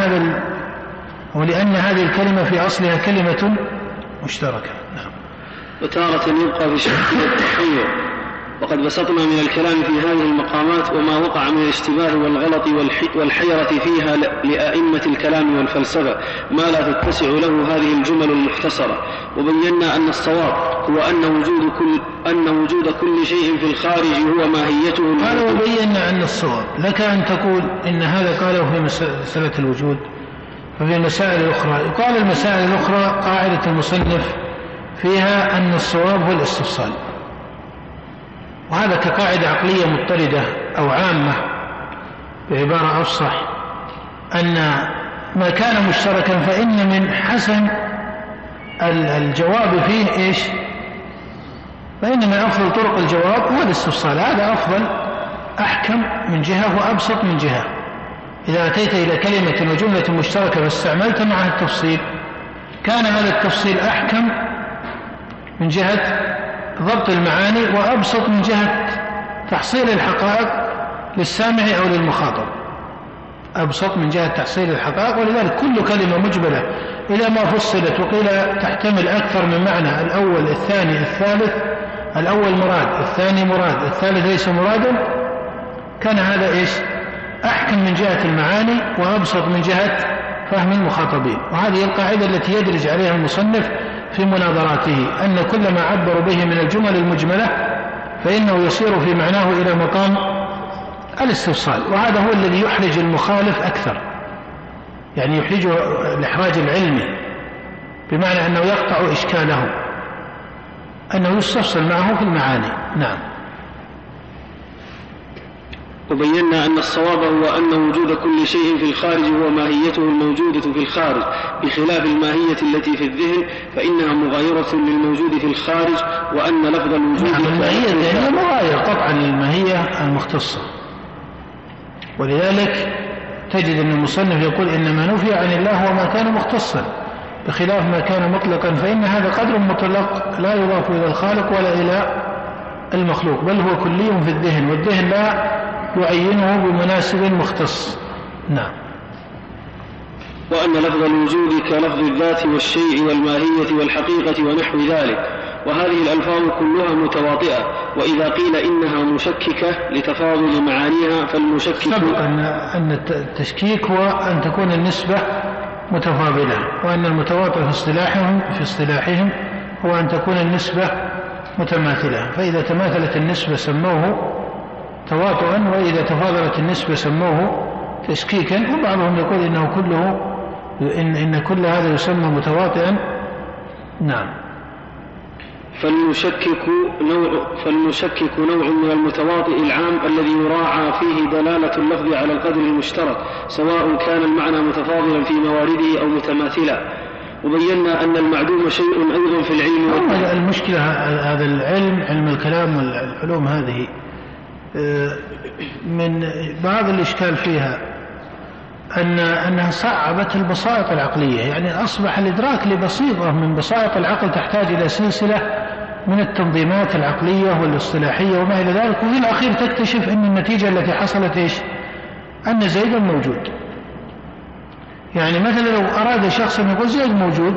لأن هذه الكلمة في أصلها كلمة مشتركة. نعم. وتارة يبقى في شكل التحير وقد بسطنا من الكلام في هذه المقامات وما وقع من الاشتباه والغلط والحيرة فيها لأئمة الكلام والفلسفة ما لا تتسع له هذه الجمل المختصرة، وبينا أن الصواب هو أن وجود كل شيء في الخارج هو ماهيته. قال وبينا أن الصواب لك أن تقول إن هذا قاله في مسألة الوجود، ففي المسائل الأخرى يقال المسائل الأخرى قاعدة المصنف فيها أن الصواب هو الاستفصال، وهذا كقاعدة عقلية مضطردة أو عامة بعبارة أفصح، أن ما كان مشتركا فإن من حسن الجواب فيه إيش؟ فإن من أفضل طرق الجواب هو الاستفصال، هذا أفضل أحكم من جهة وأبسط من جهة. إذا أتيت إلى كلمة وجملة مشتركة واستعملت معها التفصيل كان هذا التفصيل أحكم من جهة ضبط المعاني وأبسط من جهة تحصيل الحقائق للسامع أو للمخاطب، أبسط من جهة تحصيل الحقائق. ولذلك كل كلمة مجملة إلى ما فصلت وقيل تحتمل أكثر من معنى، الأول الثاني الثالث، الأول مراد الثاني مراد الثالث ليس مرادا، كان هذا إيش؟ أحكم من جهة المعاني وأبسط من جهة فهم المخاطبين. وهذه القاعدة التي يدرج عليها المصنف في مناظراته، أن كل ما عبر به من الجمل المجملة فإنه يصير في معناه إلى مقام الاستفصال، وهذا هو الذي يحرج المخالف أكثر، يعني يحرجه الإحراج العلمي، بمعنى أنه يقطع إشكاله، أنه يستفصل معه في المعاني. نعم. وبينا أن الصواب هو أن وجود كل شيء في الخارج هو ماهيته الموجودة في الخارج، بخلاف الماهية التي في الذهن فإنها مغايرة للموجود في الخارج، وأن لفظ الوجود نعم الماهية هي مغاير قطعا للماهية المختصة. ولذلك تجد أن المصنف يقول إنما نفي عن الله هو ما كان مختصا، بخلاف ما كان مطلقا، فإن هذا قدر مطلق لا يضاف إلى الخالق ولا إلى المخلوق، بل هو كلي في الذهن، والذهن لا يعينه بمناسب مختص. نعم. وأن لفظ الوجود كلفظ الذات والشيء والماهية والحقيقة ونحو ذلك، وهذه الألفاظ كلها متواطئة، وإذا قيل إنها مشككة لتفاضل معانيها فالمشكك سبق أن التشكيك هو أن تكون النسبة متفاضلة، وأن المتواطئ في اصطلاحهم هو أن تكون النسبة متماثلة، فإذا تماثلت النسبة سموه تواطؤا، وإذا تفاضلت النسبة سموه تشكيكا. وبعضهم يقول إنه كله إن كل هذا يسمى متواطئا. نعم. فالمشكك نوع من المتواطئ العام الذي يراعى فيه دلالة اللفظ على القدر المشترك، سواء كان المعنى متفاضلا في موارده أو متماثلا. وبينا أن المعدوم شيء أيضا في العلم. المشكلة هذا العلم، علم الكلام والعلوم هذه، من بعض الإشكال فيها أنها صعبت البساطة العقلية، يعني أصبح الإدراك لبسيطة من بساطة العقل تحتاج إلى سلسلة من التنظيمات العقلية والاصطلاحية وما إلى ذلك، وفي الأخير تكتشف أن النتيجة التي حصلت إيش؟ أن زيدا موجود. يعني مثلا لو أراد شخص أن يقول زيد موجود،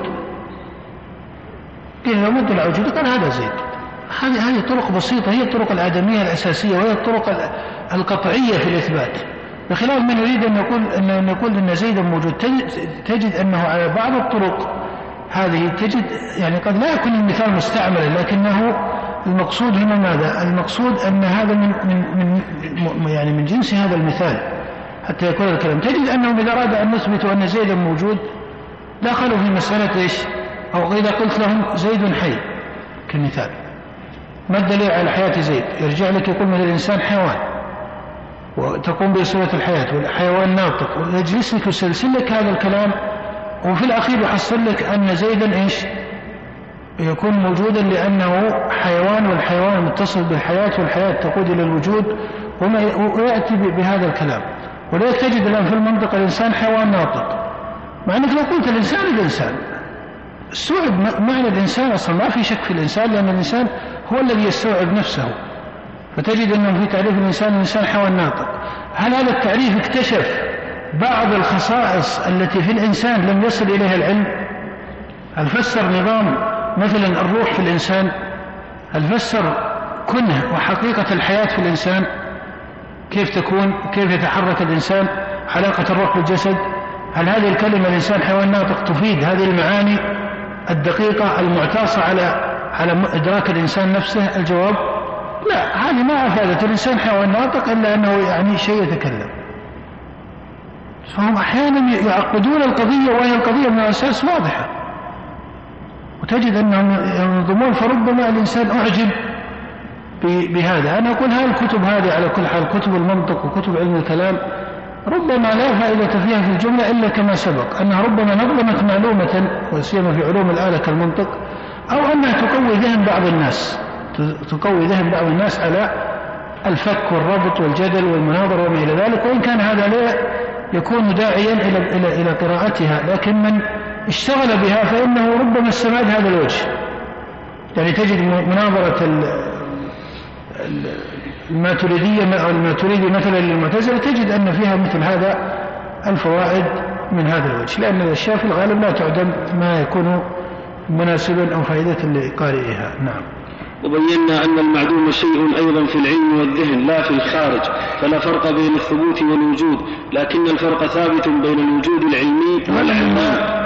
قيل له مد الوجود، قال هذا زيد. هذه طرق بسيطة، هي الطرق الآدمية الأساسية، وهي الطرق القطعية في الإثبات، بخلاف من يريد أن يقول أن زيدا موجود. تجد أنه على بعض الطرق هذه تجد يعني قد لا يكون المثال مستعملا، لكنه المقصود هنا ماذا؟ المقصود أن هذا من جنس هذا المثال حتى يكون الكلام. تجد أنهم إذا أراد أن نثبتوا أن زيدا موجود دخلوا في مسألة إيش؟ أو إذا قلت لهم زيد حي كمثال، ما الدليل على حياة زيد؟ يرجع لك يقول من الإنسان حيوان وتقوم بصورة الحياة، والحيوان ناطق، ويجلس لك ويسلسل لك هذا الكلام، وفي الأخير يحصل لك أن زيدا إيش؟ يكون موجودا لأنه حيوان، والحيوان متصل بالحياة، والحياة تقود إلى الوجود، ويأتي بهذا الكلام. ولا تجد الآن في المنطق الإنسان حيوان ناطق، مع أنك لو قلت الإنسان استوعب معنى الإنسان، أصلا ما في شك في الإنسان، لأن الإنسان هو الذي يستوعب نفسه. فتجد أنه في تعريف الإنسان حيوان ناطق. هل هذا التعريف اكتشف بعض الخصائص التي في الإنسان لم يصل إليها العلم؟ هل فسر نظام مثلا الروح في الإنسان؟ هل فسر كنه وحقيقة الحياة في الإنسان كيف تكون، كيف يتحرك الإنسان، علاقة الروح بالجسد، هل هذه الكلمة الإنسان حيوان ناطق تفيد هذه المعاني الدقيقة المعتاصة على إدراك الإنسان نفسه؟ الجواب لا، هذه ما أفادت الإنسان حيوان ناطق إلا أنه يعني شيء يتكلم. فهم أحيانا يعقدون القضية وهي القضية من الأساس واضحة، وتجد أنهم ينظمون، فربما الإنسان أعجب بهذا. أنا أقول هذه الكتب هذه على كل حال كتب المنطق وكتب علم الكلام ربما لا فائدة فيها في الجملة إلا كما سبق أنها ربما نظمت معلومة وسيما في علوم الآلة كالمنطق، أو أنها تقوي ذهن بعض الناس على الفك والربط والجدل والمناظرة وما إلى ذلك، وإن كان هذا لا يكون داعيا إلى قراءتها، لكن من اشتغل بها فإنه ربما استمد هذا الوجه. يعني تجد مناظرة الماتريدية أو الماتريدي مثلا للمعتزلة تجد أن فيها مثل هذا الفوائد من هذا الوجه، لأن الأشياء في الغالب لا تعدم ما يكون مناسبا أو فائدة لقارئها. نعم. وبينا أن المعدوم شيء أيضا في العلم والذهن لا في الخارج، فلا فرق بين الثبوت والوجود، لكن الفرق ثابت بين الوجود العلمي والعلمي.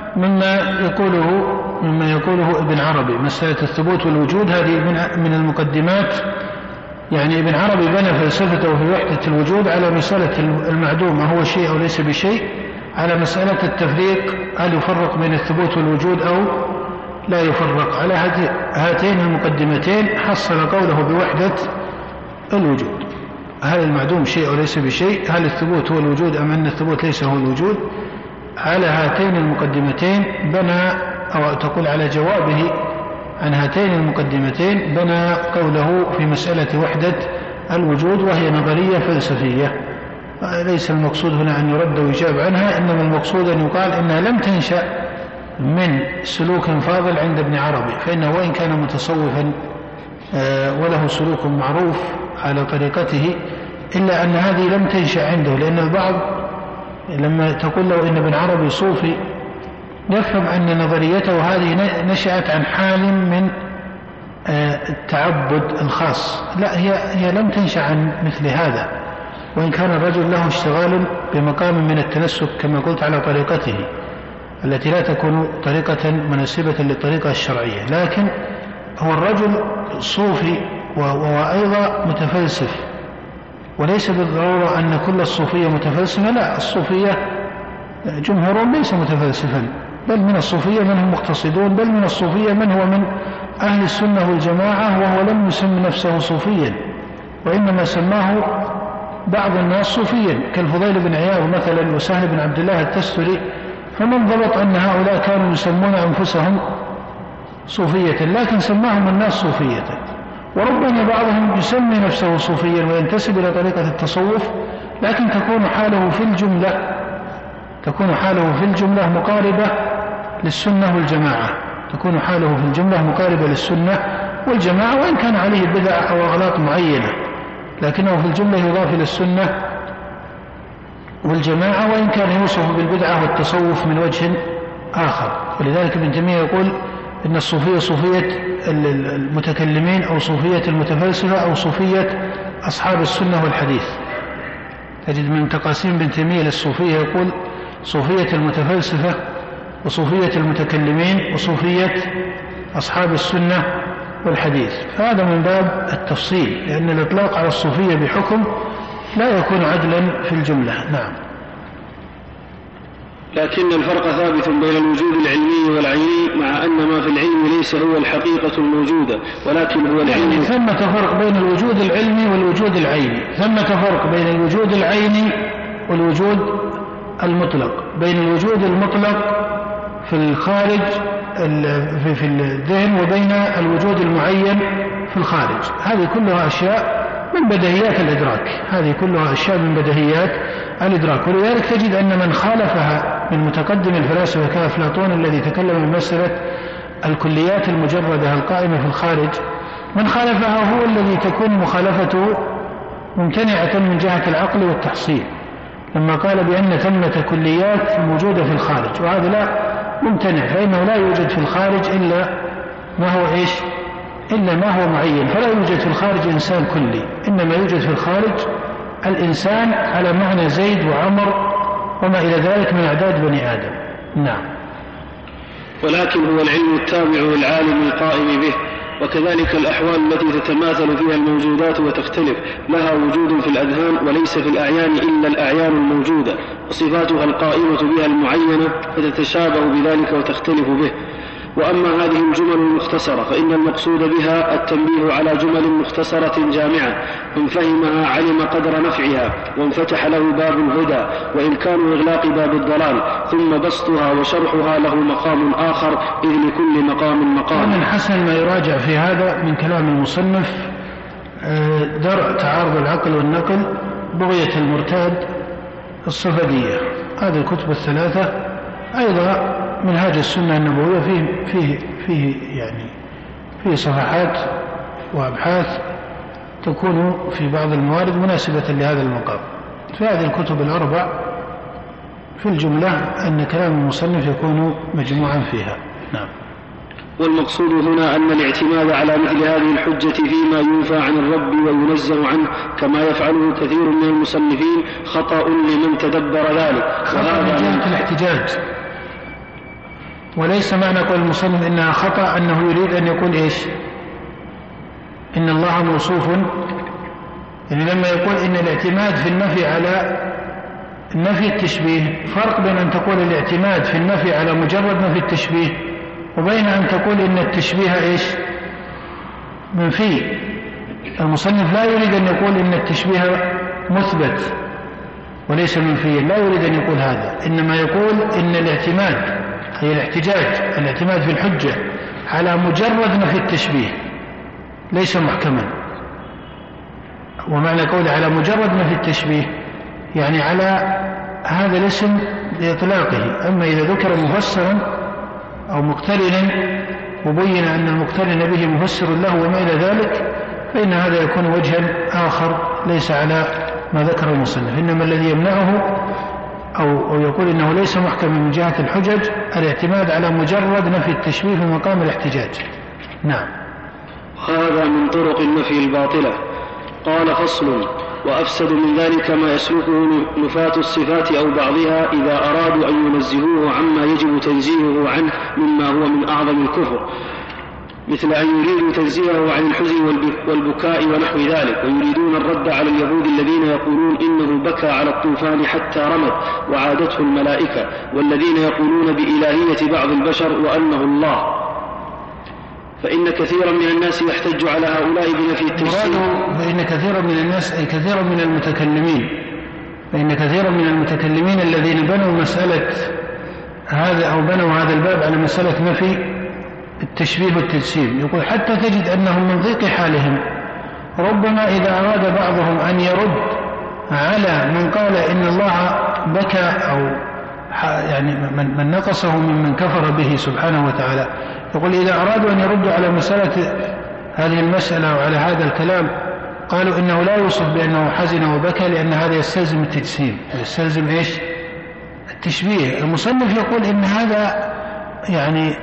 مما يقوله ابن عربي مسألة الثبوت والوجود هذه من المقدمات. يعني ابن عربي بنى فلسفته في وحدة الوجود على مسألة المعدوم هو شيء أو ليس بشيء، على مسألة التفريق هل يفرق بين الثبوت والوجود أو لا يفرق. على هاتين المقدمتين حصل قوله بوحدة الوجود، هل المعدوم شيء أو ليس بشيء، هل الثبوت هو الوجود أم أن الثبوت ليس هو الوجود. على هاتين المقدمتين بنى، أو تقول على جوابه عن هاتين المقدمتين بنى قوله في مسألة وحدة الوجود، وهي نظرية فلسفية. ليس المقصود هنا أن يرد ويجاب عنها، إنما المقصود أن يقال إنها لم تنشأ من سلوك فاضل عند ابن عربي، فإنه وإن كان متصوفا وله سلوك معروف على طريقته، إلا أن هذه لم تنشأ عنده. لأن البعض لما تقول له إن ابن عربي صوفي يفهم أن نظريته هذه نشأت عن حال من التعبد الخاص. لا، هي لم تنشأ عن مثل هذا، وإن كان الرجل له اشتغال بمقام من التنسك كما قلت على طريقته التي لا تكون طريقة مناسبة للطريقة الشرعية، لكن هو الرجل صوفي وأيضا متفلسف، وليس بالضرورة أن كل الصوفية متفلسفة. لا، الصوفية جمهورهم ليس متفلسفا، بل من الصوفية من هم مقتصدون، بل من الصوفية من هو من أهل السنة والجماعة وهو لم يسمي نفسه صوفيا، وإنما سماه بعض الناس صوفيا كالفضيل بن عياض مثلا وسهل بن عبد الله التستري، فمن ضبط أن هؤلاء كانوا يسمون أنفسهم صوفية، لكن سماهم الناس صوفية. وربما بعضهم يسمي نفسه صوفيا وينتسب إلى طريقة التصوف، لكن تكون حاله في الجملة مقاربة للسنة والجماعة، تكون حاله في الجملة مقاربة للسنة والجماعة، وإن كان عليه بدع أو أغلاط معينة، لكنه في الجملة يضاف إلى السنة والجماعة، وإن كان يوصف بالبدعة والتصوف من وجه آخر. ولذلك ابن تيمية يقول إن الصوفية صوفية المتكلمين أو صوفية المتفلسفة أو صوفية أصحاب السنة والحديث. تجد من تقاسيم ابن تيمية للصوفية يقول صوفية المتفلسفة وصوفية المتكلمين وصوفية أصحاب السنة والحديث. فهذا من باب التفصيل، لأن الإطلاق على الصوفية بحكم لا يكون عدلا في الجملة. نعم. لكن الفرق ثابت بين الوجود العلمي والعيني، مع أن ما في العلم ليس هو الحقيقة الموجودة، ولكن هو العلم. يعني ثمة فرق بين الوجود العلمي والوجود العيني، ثمة فرق بين الوجود العيني والوجود المطلق، بين الوجود المطلق في الخارج في الذهن وبين الوجود المعين في الخارج. هذه كلها أشياء من بديهيات الإدراك، ولذلك تجد أن من خالفها من متقدم الفلاسفة كأفلاطون الذي تكلم عن مسألة الكليات المجردة القائمة في الخارج، من خالفها هو الذي تكون مخالفته ممتنعة من جهة العقل والتحصيل، لما قال بأن ثمة كليات موجودة في الخارج، وهذا لا ممتنع، فإنه لا يوجد في الخارج إلا ما هو إلا ما هو معين، فلا يوجد في الخارج إنسان كلي، إنما يوجد في الخارج الإنسان على معنى زيد وعمر وما إلى ذلك من أعداد بني آدم. نعم. ولكن هو العلم التابع للعالم القائم به، وكذلك الأحوال التي تتماثل فيها الموجودات وتختلف لها وجود في الأذهان وليس في الأعيان إلا الأعيان الموجودة، وصفاتها القائمة بها المعينة فتتشابه بذلك وتختلف به. وأما هذه الجمل المختصرة فإن المقصود بها التنبيه على جمل مختصرة جامعة، من فهمها علم قدر نفعها وانفتح له باب الهدى وإمكان إغلاق باب الضلال، ثم بسطها وشرحها له مقام آخر، إذ لكل مقام مقام. ومن حسن ما يراجع في هذا من كلام المصنف درء تعارض العقل والنقل، بغية المرتاد، الصفدية، هذه الكتب الثلاثة. أيضا منهاج السنة النبوية فيه صفحات وأبحاث تكون في بعض الموارد مناسبة لهذا المقام. في هذه الكتب الأربع في الجملة أن كلام المصنف يكون مجموعا فيها. نعم. والمقصود هنا أن الاعتماد على مثل هذه الحجة فيما ينفى عن الرب وينزه عنه كما يفعله كثير من المصنفين خطأ لمن تدبر ذلك. خطأ من جهة الاحتجاج، وليس معنى قول المصنف إنها خطأ أنه يريد أن يقول إيش؟ إن الله موصوف، يعني لما يقول إن الاعتماد في النفي على نفي التشبيه، فرق بين أن تقول الاعتماد في النفي على مجرد نفي التشبيه وبين أن تقول إن التشبيه إيش؟ منفي. المصنف لا يريد أن يقول إن التشبيه مثبت وليس منفيا، لا يريد أن يقول هذا، إنما يقول إن الاعتماد هي الاعتماد في الحجة على مجرد نفي التشبيه ليس محكما. ومعنى قوله على مجرد نفي التشبيه يعني على هذا الاسم لإطلاقه، أما إذا ذكر مفسرا أو مقترنا وبين أن المقترن به مفسر له وما إلى ذلك فإن هذا يكون وجها آخر ليس على ما ذكر المصنف. إنما الذي يمنعه أو يقول إنه ليس محكما من جهة الحجج الاعتماد على مجرد نفي التشبيه في مقام الاحتجاج. نعم. هذا من طرق النفي الباطلة. قال: فصل: وأفسد من ذلك ما يسلكه نفاة الصفات أو بعضها إذا أرادوا أن ينزهوه عما يجب تنزيهه عنه مما هو من أعظم الكفر، مثل أن يريدوا تنزيهه عن الحزن والبكاء ونحو ذلك، ويريدون الرد على اليهود الذين يقولون إنه بكى على الطوفان حتى رمت وعادته الملائكة، والذين يقولون بإلهية بعض البشر وأنه الله. فإن كثيرا من الناس يحتج على هؤلاء بنفي التجسيم. فإن كثيرا من الناس أي كثيرا من المتكلمين، فإن كثيرا من المتكلمين الذين بنوا مسألة هذا أو بنوا هذا الباب على مسألة نفي التشبيه والتجسيم، يقول حتى تجد أنهم من ضيق حالهم ربما إذا أراد بعضهم أن يرد على من قال إن الله بكى أو يعني من نقصه ممن كفر به سبحانه وتعالى، يقول إذا أرادوا أن يردوا على مسألة هذه المسألة وعلى هذا الكلام قالوا إنه لا يوصف بأنه حزن وبكى لأن هذا يستلزم التجسيم ويستلزم إيش؟ التشبيه. المصنف يقول إن هذا يعني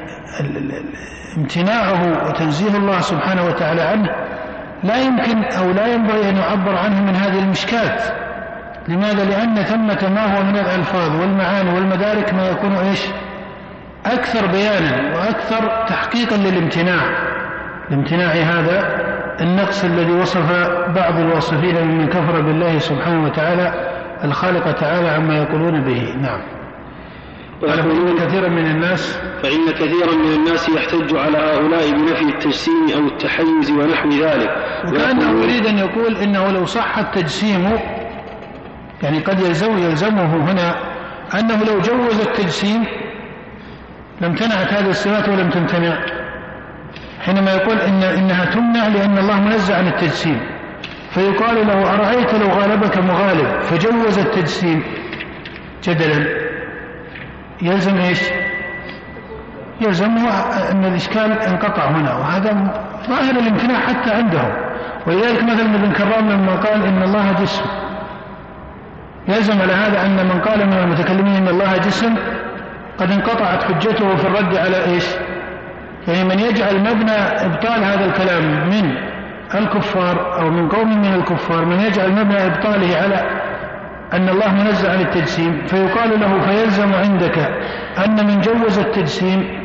امتناعه وتنزيه الله سبحانه وتعالى عنه لا يمكن أو لا ينبغي أن يعبر عنه من هذه المشكات. لماذا؟ لأن ثمة ما هو من الألفاظ والمعاني والمدارك ما يكون إيش؟ أكثر بيانا وأكثر تحقيقا لامتناع هذا النقص الذي وصف بعض الواصفين ممن كفر بالله سبحانه وتعالى الخالق تعالى عما يقولون به. نعم. فإن كثيرا من الناس يحتج على هؤلاء بنفي التجسيم أو التحيز ونحو ذلك، وكأنه يريد أن يقول إنه لو صح التجسيم يعني قد يلزمه هنا أنه لو جوز التجسيم لامتنعت هذه الصفات ولم تمتنع، حينما يقول إنها تمنع لأن الله منزه عن التجسيم، فيقال له أرأيت لو غالبك مغالب فجوز التجسيم جدلا، يلزم إيش؟ يلزمه أن الإشكال انقطع هنا، وهذا ظاهر الامتناع حتى عندهم. ولذلك مثلا ابن كرام لما قال إن الله جسم، يلزم على هذا أن من قال من المتكلمين إن الله جسم قد انقطعت حجته في الرد على إيش؟ يعني من يجعل مبنى إبطال هذا الكلام من الكفار أو من قوم من الكفار، من يجعل مبنى إبطاله على أن الله منزه عن التجسيم، فيقال له فيلزم عندك أن من جوز التجسيم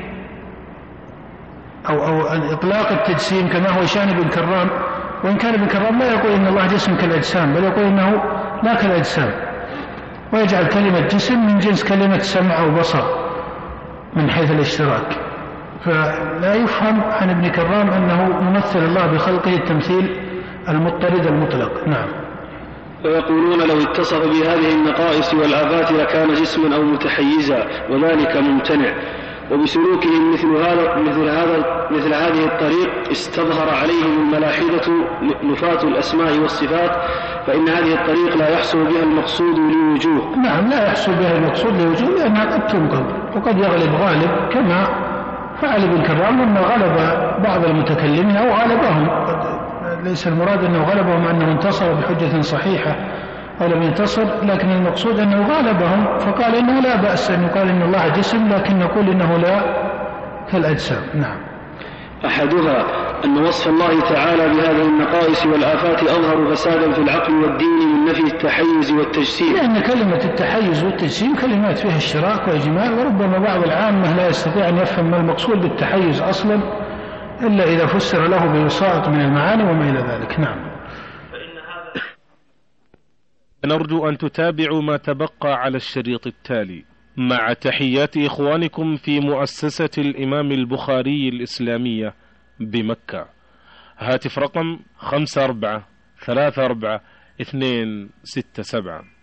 أو إطلاق التجسيم كما هو شأن ابن كرام، وإن كان ابن كرام لا يقول إن الله جسم كالأجسام، بل يقول إنه لا كالأجسام، ويجعل كلمة جسم من جنس كلمة سمع أو بصر من حيث الاشتراك. فلا يفهم عن ابن كرام أنه ممثل الله بخلقه التمثيل المضطرد المطلق. نعم. ويقولون لو اتصف بهذه النقائص والآفات لكان جسما أو متحيزا، وذلك ممتنع. وبسلوكهم مثل هذه الطريق استظهر عليهم الملاحدة نفاة الأسماء والصفات، فإن هذه الطريق لا يحصل بها المقصود لوجوه. نعم، لا يحصل بها المقصود لوجوه، لأنها قد تنقض وقد يغلب غالب، كما فعل ابن كرام لما غلب بعض المتكلمين أو غلبهم. ليس المراد أنه غلبهم أنه انتصر بحجة صحيحة أو لم ينتصر، لكن المقصود أنه غالبهم، فقال إنه لا بأس أن يقال إن الله جسم، لكن نقول إنه لا كالأجسام. نعم. أحدها أن وصف الله تعالى بهذه النقائص والآفات أظهر فسادا في العقل والدين من نفي التحيز والتجسيم، لأن كلمة التحيز والتجسيم كلمات فيها اشتراك وإجمال، وربما بعض العامة لا يستطيع أن يفهم ما المقصود بالتحيز أصلا إلا إذا فسر له بوسائط من المعاني وما إلى ذلك. نعم. نرجو أن تتابعوا ما تبقى على الشريط التالي مع تحيات إخوانكم في مؤسسة الإمام البخاري الإسلامية بمكة. هاتف رقم 5434 267.